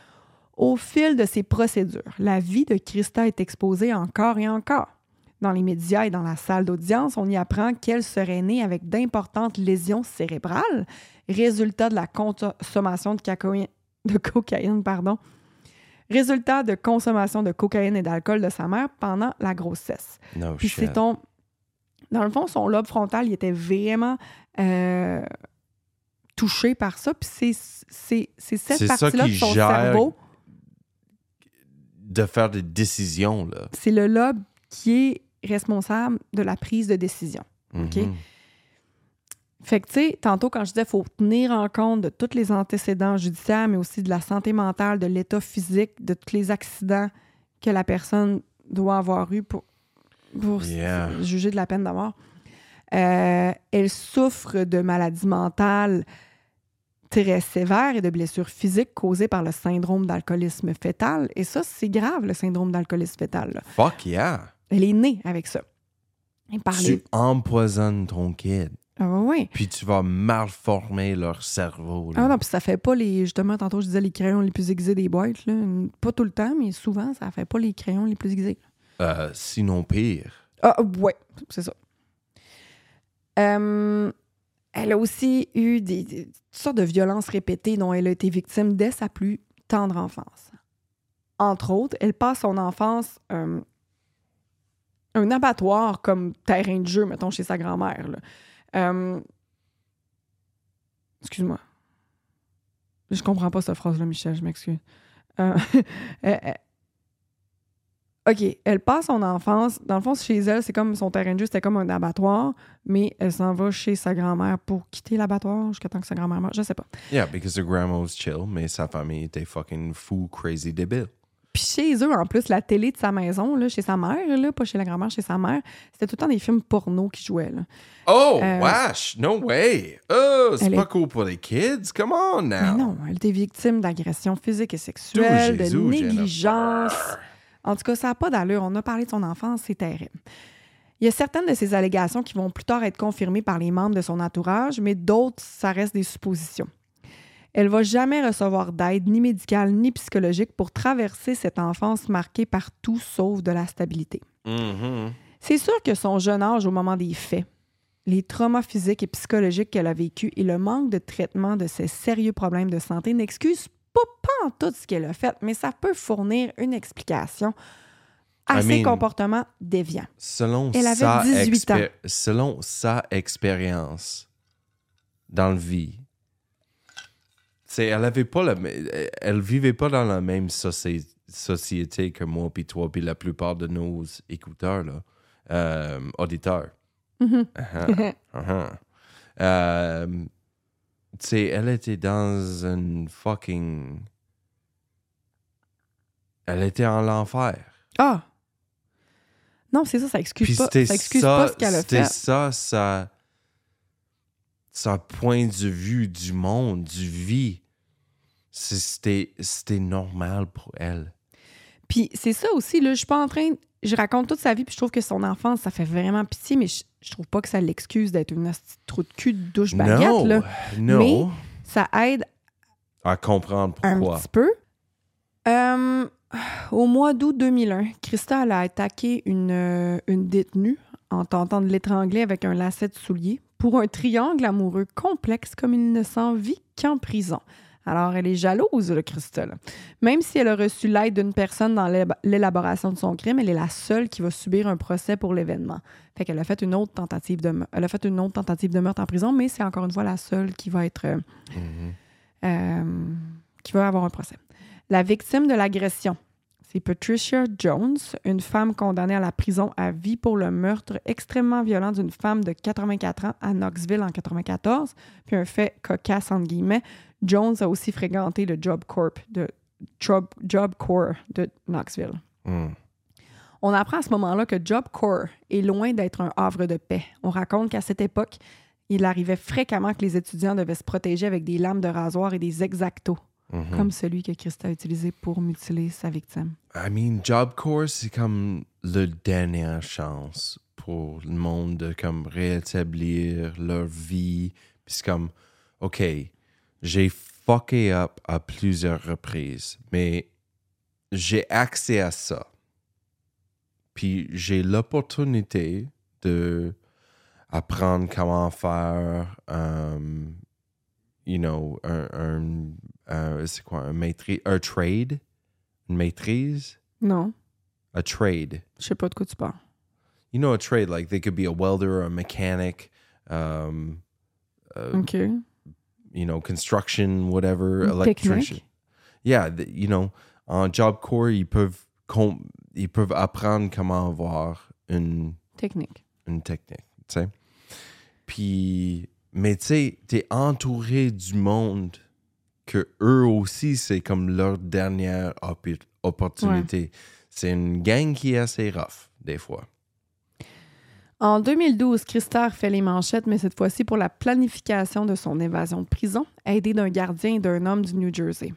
Au fil de ces procédures, la vie de Krista est exposée encore et encore. Dans les médias et dans la salle d'audience, on y apprend qu'elle serait née avec d'importantes lésions cérébrales, résultat de la consommation de, cacoïne, de cocaïne, pardon, résultat de consommation de cocaïne et d'alcool de sa mère pendant la grossesse. No Puis shit. c'est ton... Dans le fond, son lobe frontal, il était vraiment euh, touché par ça. Puis c'est, c'est, c'est cette C'est ça partie-là de qui son gère cerveau. De faire des décisions, là. C'est le lobe qui est responsable de la prise de décision. OK? Mm-hmm. Fait que, tu sais, tantôt, quand je disais qu'il faut tenir en compte de tous les antécédents judiciaires, mais aussi de la santé mentale, de l'état physique, de tous les accidents que la personne doit avoir eu pour, pour Yeah. s- juger de la peine de mort. Euh, elle souffre de maladies mentales très sévères et de blessures physiques causées par le syndrome d'alcoolisme fœtal. Et ça, c'est grave, le syndrome d'alcoolisme fœtal. Là. Fuck yeah. Elle est née avec ça. Et par les- Tu empoisonnes ton kid. Ah oui. Puis tu vas malformer leur cerveau. Là. Ah non, puis ça fait pas les... Justement, tantôt, je disais les crayons les plus aiguisés des boîtes. Là. Pas tout le temps, mais souvent, ça fait pas les crayons les plus aiguisés. Euh, sinon pire. Ah, ouais, c'est ça. Euh, elle a aussi eu des, des toutes sortes de violences répétées dont elle a été victime dès sa plus tendre enfance. Entre autres, elle passe son enfance euh, un abattoir comme terrain de jeu, mettons, chez sa grand-mère. Là. Euh, excuse-moi. Je comprends pas cette phrase-là, Michel, je m'excuse. Euh, OK, elle passe son enfance. Dans le fond, chez elle, c'est comme son terrain de jeu, c'était comme un abattoir, mais elle s'en va chez sa grand-mère pour quitter l'abattoir jusqu'à temps que sa grand-mère meure. Je sais pas. Yeah, because the grandma was chill, mais sa famille était fucking fou, crazy, débile. Puis chez eux, en plus, la télé de sa maison, là, chez sa mère, là, pas chez la grand-mère, chez sa mère, c'était tout le temps des films porno qui jouaient. Là. Oh, Euh, wesh! No way! Oh, c'est elle pas est- cool pour les kids? Come on now! Mais non, elle était victime d'agressions physiques et sexuelles, D'où Jésus, de négligence. Jennifer? En tout cas, ça n'a pas d'allure. On a parlé de son enfance, c'est terrible. Il y a certaines de ces allégations qui vont plus tard être confirmées par les membres de son entourage, mais d'autres, ça reste des suppositions. Elle ne va jamais recevoir d'aide ni médicale ni psychologique pour traverser cette enfance marquée par tout sauf de la stabilité. Mm-hmm. C'est sûr que son jeune âge au moment des faits, les traumas physiques et psychologiques qu'elle a vécus et le manque de traitement de ses sérieux problèmes de santé n'excusent pas, pas en tout ce qu'elle a fait, mais ça peut fournir une explication à I ses mean, comportements déviants. Selon Elle avait sa dix-huit expé- ans. Selon sa expérience dans la vie, c'est, elle avait pas la, me- elle vivait pas dans la même soci- société que moi puis toi puis la plupart de nos écouteurs là, euh, auditeurs. Mhm. Uh-huh. Uh-huh. Euh, tu sais, elle était dans une fucking, elle était en l'enfer. Ah! Non, c'est ça, ça excuse Puis pas, c'était ça excuse ça, pas ce qu'elle a c'était fait. ça, ça, ça point de vue du monde, du vie. C'est- C'était, c'était normal pour elle. Puis c'est ça aussi, là, je suis pas en train... Je raconte toute sa vie, puis je trouve que son enfance, ça fait vraiment pitié, mais je, je trouve pas que ça l'excuse d'être une hostie de trou de cul de douche baguette, Non, là. non. Mais ça aide À comprendre un pourquoi. petit peu. Euh, au mois d'août deux mille un, Krista elle a attaqué une, euh, une détenue en tentant de l'étrangler avec un lacet de soulier pour un triangle amoureux complexe comme il ne s'en vit qu'en prison. Alors, elle est jalouse, là, Krista. Là. Même si elle a reçu l'aide d'une personne dans l'éla- l'élaboration de son crime, elle est la seule qui va subir un procès pour l'événement. Fait qu'elle a fait une autre tentative de, me- elle a fait une autre tentative de meurtre en prison, mais c'est encore une fois la seule qui va être... euh, Mhm. euh, qui va avoir un procès. La victime de l'agression, c'est Patricia Jones, une femme condamnée à la prison à vie pour le meurtre extrêmement violent d'une femme de quatre-vingt-quatre ans à Knoxville en quatre-vingt-quatorze. Puis un fait cocasse, entre guillemets, Jones a aussi fréquenté le Job Corp de, Job, Job Corps de Knoxville. Mm. On apprend à ce moment-là que Job Corps est loin d'être un havre de paix. On raconte qu'à cette époque, il arrivait fréquemment que les étudiants devaient se protéger avec des lames de rasoir et des exactos, Mhm. comme celui que Krista a utilisé pour mutiler sa victime. I mean, Job Corps, c'est comme la dernière chance pour le monde de comme rétablir leur vie. Puis c'est comme, OK, j'ai fucké up à plusieurs reprises, mais j'ai accès à ça. Puis j'ai l'opportunité de apprendre comment faire, um, you know, un, un, un- c'est quoi, un maîtrise, un trade, une maîtrise, Non, a trade. je sais pas de quoi tu parles. You know, a trade, like they could be a welder or a mechanic, um, uh, OK. you know, construction, whatever, Une electrician. technique. Yeah, the- you know, en Job Corps, ils peuvent, com- ils peuvent apprendre comment avoir une, Technique. une technique, tu sais. Puis, mais tu sais, t'es entouré du monde que eux aussi, c'est comme leur dernière oppi- opportunité. C'est une gang qui est assez rough, des fois. En deux mille douze, Krista fait les manchettes, mais cette fois-ci pour la planification de son évasion de prison, aidée d'un gardien et d'un homme du New Jersey.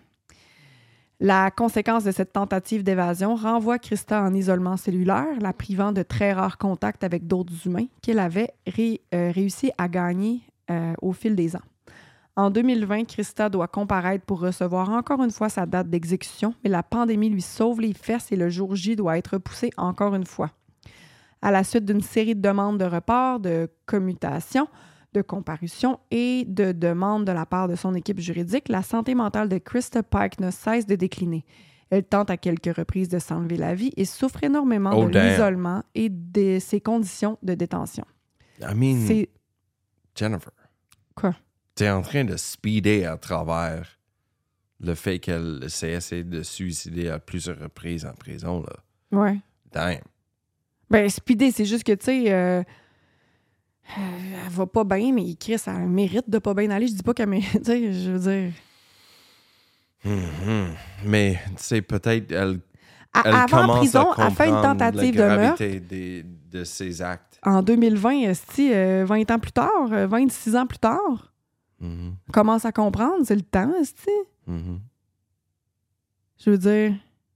La conséquence de cette tentative d'évasion renvoie Krista en isolement cellulaire, la privant de très rares contacts avec d'autres humains qu'elle avait ré- euh, réussi à gagner euh, au fil des ans. En deux mille vingt, Krista doit comparaître pour recevoir encore une fois sa date d'exécution, mais la pandémie lui sauve les fesses et le jour J doit être repoussé encore une fois. À la suite d'une série de demandes de report, de commutation, de comparution et de demandes de la part de son équipe juridique, la santé mentale de Krista Pike ne cesse de décliner. Elle tente à quelques reprises de s'enlever la vie et souffre énormément oh, de damn. l'isolement et de ses conditions de détention. I mean, C'est... Jennifer. Quoi? T'es en train de speeder à travers le fait qu'elle s'est essayé de suicider à plusieurs reprises en prison, là. Ouais. Damn. Ben, speeder, c'est juste que, tu sais, euh, elle va pas bien, mais Chris, elle mérite de pas bien aller. Je dis pas qu'elle mérite, tu sais, je veux dire... Mm-hmm. Mais, tu sais, peut-être elle, à, elle avant commence prison, à elle fait une comprendre tentative la de meurtre. gravité des, de ses actes. En deux mille vingt, esti, euh, vingt ans plus tard, euh, vingt-six ans plus tard, Mm-hmm. elle commence à comprendre, c'est le temps, esti. Mm-hmm. Je veux dire...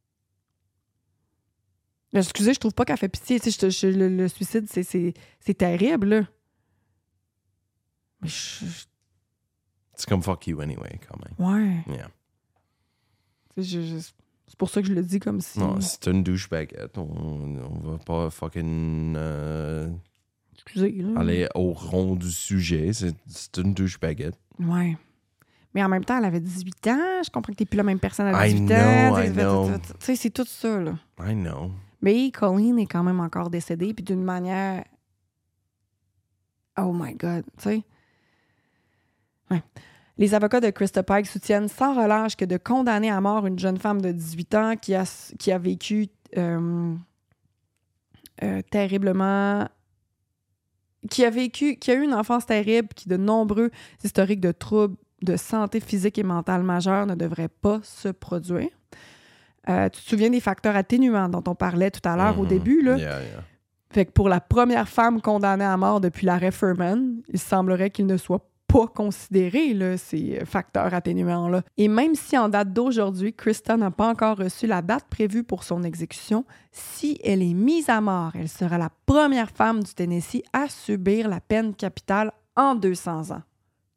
Excusez, je trouve pas qu'elle fait pitié. Tu sais, je, je, le, le suicide, c'est, c'est, c'est terrible, là. Mais je... C'est comme fuck you anyway, quand même. Ouais. Yeah. Tu sais, je, je, c'est pour ça que je le dis comme si... Non, c'est une douchebaguette. On, on va pas fucking euh, Excusez, là. aller au rond du sujet. C'est, c'est une douchebaguette. Ouais. Mais en même temps, elle avait dix-huit ans. Je comprends que t'es plus la même personne à I dix-huit know, ans. I know. Tu sais, c'est tout ça, là. I know. Mais Colleen est quand même encore décédée, puis d'une manière... Oh my God, tu sais. Ouais. Les avocats de Krista Pike soutiennent sans relâche que de condamner à mort une jeune femme de dix-huit ans qui a, qui a vécu euh, euh, terriblement... qui a vécu, qui a eu une enfance terrible, qui de nombreux historiques de troubles de santé physique et mentale majeurs ne devraient pas se produire. Euh, tu te souviens des facteurs atténuants dont on parlait tout à l'heure Mm-hmm. au début, là? Yeah, yeah. Fait que pour la première femme condamnée à mort depuis l'arrêt Furman, il semblerait qu'il ne soit pas considéré, là, ces facteurs atténuants-là. Et même si en date d'aujourd'hui, Krista n'a pas encore reçu la date prévue pour son exécution, si elle est mise à mort, elle sera la première femme du Tennessee à subir la peine capitale en deux cents ans.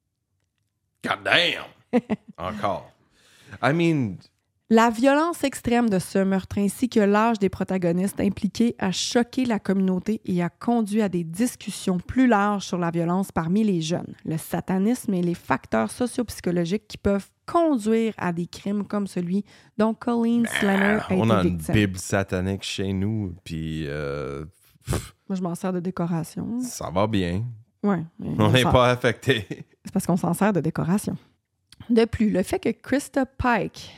God damn! Encore. I mean... La violence extrême de ce meurtre ainsi que l'âge des protagonistes impliqués a choqué la communauté et a conduit à des discussions plus larges sur la violence parmi les jeunes, le satanisme et les facteurs sociopsychologiques qui peuvent conduire à des crimes comme celui dont Colleen Slammer a On été a une victime. Bible satanique chez nous, puis euh, Moi, je m'en sers de décoration. ça va bien. Ouais, On n'est s'en- pas affecté. C'est parce qu'on s'en sert de décoration. De plus, le fait que Krista Pike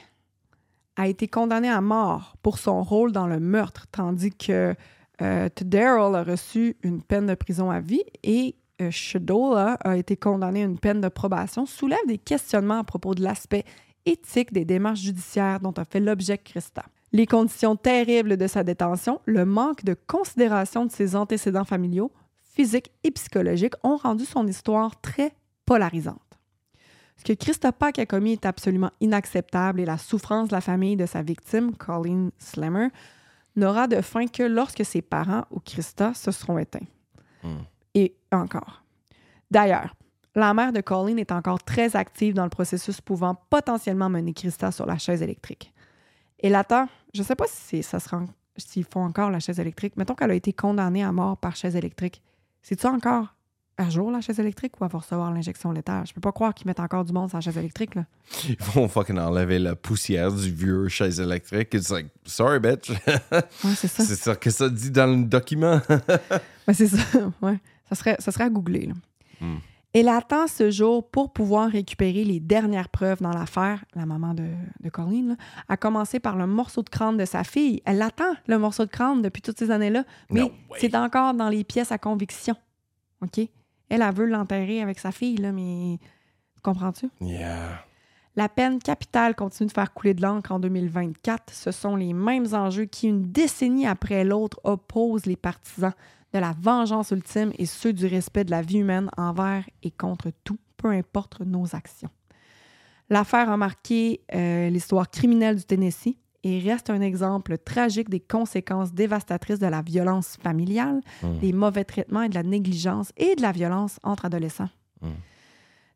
a été condamnée à mort pour son rôle dans le meurtre, tandis que euh, Darrell a reçu une peine de prison à vie et euh, Shadola a été condamné à une peine de probation, soulève des questionnements à propos de l'aspect éthique des démarches judiciaires dont a fait l'objet Krista. Les conditions terribles de sa détention, le manque de considération de ses antécédents familiaux, physiques et psychologiques ont rendu son histoire très polarisante. Ce que Krista Pike a commis est absolument inacceptable et la souffrance de la famille de sa victime, Colleen Slammer, n'aura de fin que lorsque ses parents ou Krista se seront éteints. Mm. Et encore. D'ailleurs, la mère de Colleen est encore très active dans le processus pouvant potentiellement mener Krista sur la chaise électrique. Elle attend, je ne sais pas si ça sera, s'ils font encore la chaise électrique. Mettons qu'elle a été condamnée à mort par chaise électrique. C'est-tu encore à jour, la chaise électrique, ou elle va recevoir l'injection létale? Je peux pas croire qu'ils mettent encore du monde sur la chaise électrique, là. Ils vont fucking enlever la poussière du vieux chaise électrique. It's like, sorry, bitch. Ouais, c'est ça. C'est ça que ça dit dans le document. Ouais, c'est ça. Ouais. Ça serait, ça serait à googler, là. Mm. Elle attend ce jour pour pouvoir récupérer les dernières preuves dans l'affaire. La maman de, de Colleen, là, a commencé par le morceau de crâne de sa fille. Elle attend le morceau de crâne depuis toutes ces années-là, mais No way. c'est encore dans les pièces à conviction. OK? Elle, elle veut l'enterrer avec sa fille, là, mais... Comprends-tu? Yeah. La peine capitale continue de faire couler de l'encre en deux mille vingt-quatre. Ce sont les mêmes enjeux qui, une décennie après l'autre, opposent les partisans de la vengeance ultime et ceux du respect de la vie humaine envers et contre tout, peu importe nos actions. L'affaire a marqué euh, l'histoire criminelle du Tennessee et reste un exemple tragique des conséquences dévastatrices de la violence familiale, Mm. des mauvais traitements et de la négligence et de la violence entre adolescents. Mm.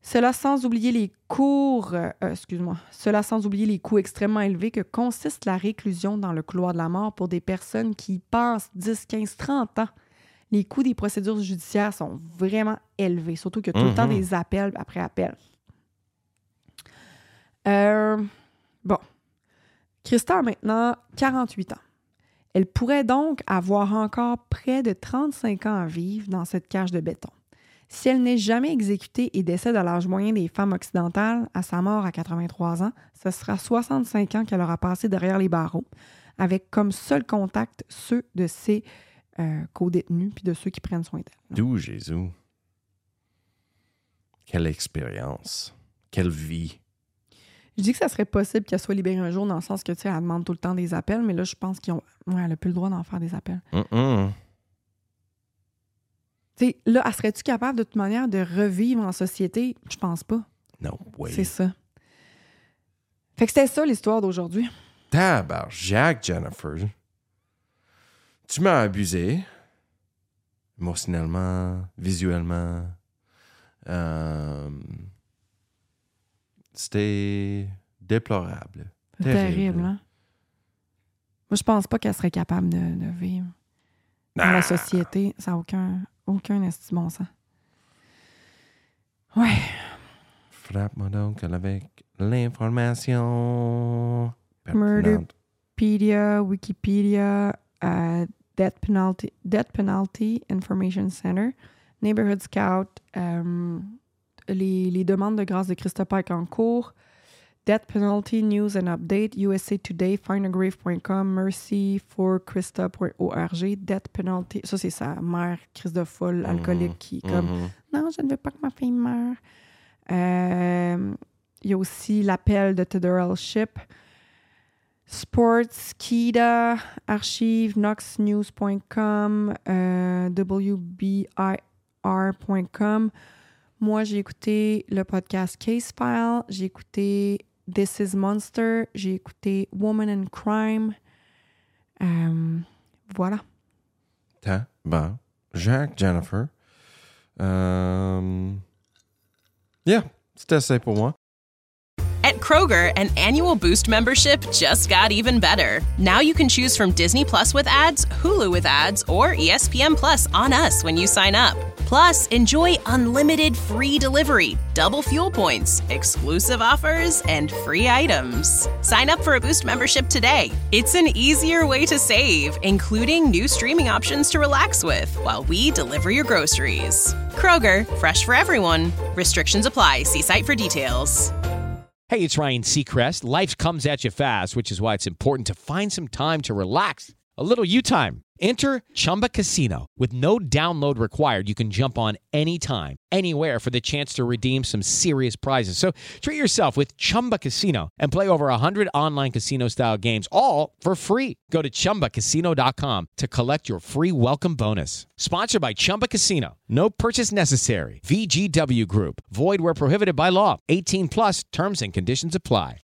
Cela sans oublier les cours, euh, excuse-moi, cela sans oublier les coûts extrêmement élevés que consiste la réclusion dans le couloir de la mort pour des personnes qui y passent dix, quinze, trente ans. Les coûts des procédures judiciaires sont vraiment élevés, surtout qu'il y a tout mm-hmm. le temps des appels après appels. Euh, bon. Krista a maintenant quarante-huit ans. Elle pourrait donc avoir encore près de trente-cinq ans à vivre dans cette cage de béton. Si elle n'est jamais exécutée et décède à l'âge moyen des femmes occidentales, à sa mort à quatre-vingt-trois ans, ce sera soixante-cinq ans qu'elle aura passé derrière les barreaux, avec comme seul contact ceux de ses euh, co-détenus puis de ceux qui prennent soin d'elle. D'où Jésus? Quelle expérience! Quelle vie! Je dis que ça serait possible qu'elle soit libérée un jour, dans le sens que, tu sais, elle demande tout le temps des appels, mais là, je pense qu'ils ont... Ouais, elle n'a plus le droit d'en faire des appels. Mm-mm. Tu sais, là, elle serait-tu capable, de toute manière, de revivre en société? Je pense pas. Non, oui. C'est ça. Fait que c'était ça, l'histoire d'aujourd'hui. Tabarnak, Jennifer. Tu m'as abusé. Émotionnellement, visuellement. Euh... C'était déplorable. C'est terrible, terrible hein? Moi, je pense pas qu'elle serait capable de, de vivre dans ah. la société. Ça n'a aucun, aucun estime bon sens. Ouais. Frappe-moi donc avec l'information. Murderpedia, Wikipédia, uh, Death Penalty, Death Penalty Information Center, Neighborhood Scout, um, Les, les demandes de grâce de Krista Pike en cours, Death Penalty News and Update, U S A Today, find a grave point com, mercy for krista point org, Death Penalty, ça c'est sa mère, crise de folle, mm-hmm. alcoolique, qui est comme mm-hmm. non, je ne veux pas que ma fille meure. Euh, il y a aussi l'appel de Tedderell Ship, Sports, Kida, Archive, knox news point com, euh, W B I R point com. Moi, j'ai écouté le podcast Case File, j'ai écouté This is Monster, j'ai écouté Woman in Crime. Euh, voilà. T'as, bon. Jacques, Jennifer. Um, yeah, c'était assez pour moi. At Kroger, an annual Boost membership just got even better. Now you can choose from Disney Plus with ads, Hulu with ads, or E S P N Plus on us when you sign up. Plus, enjoy unlimited free delivery, double fuel points, exclusive offers, and free items. Sign up for a Boost membership today. It's an easier way to save, including new streaming options to relax with while we deliver your groceries. Kroger, fresh for everyone. Restrictions apply. See site for details. Hey, it's Ryan Seacrest. Life comes at you fast, which is why it's important to find some time to relax. A little you time. Enter Chumba Casino. With no download required, you can jump on anytime, anywhere for the chance to redeem some serious prizes. So treat yourself with Chumba Casino and play over one hundred online casino-style games, all for free. Go to chumba casino dot com to collect your free welcome bonus. Sponsored by Chumba Casino. No purchase necessary. V G W Group. Void where prohibited by law. eighteen plus terms and conditions apply.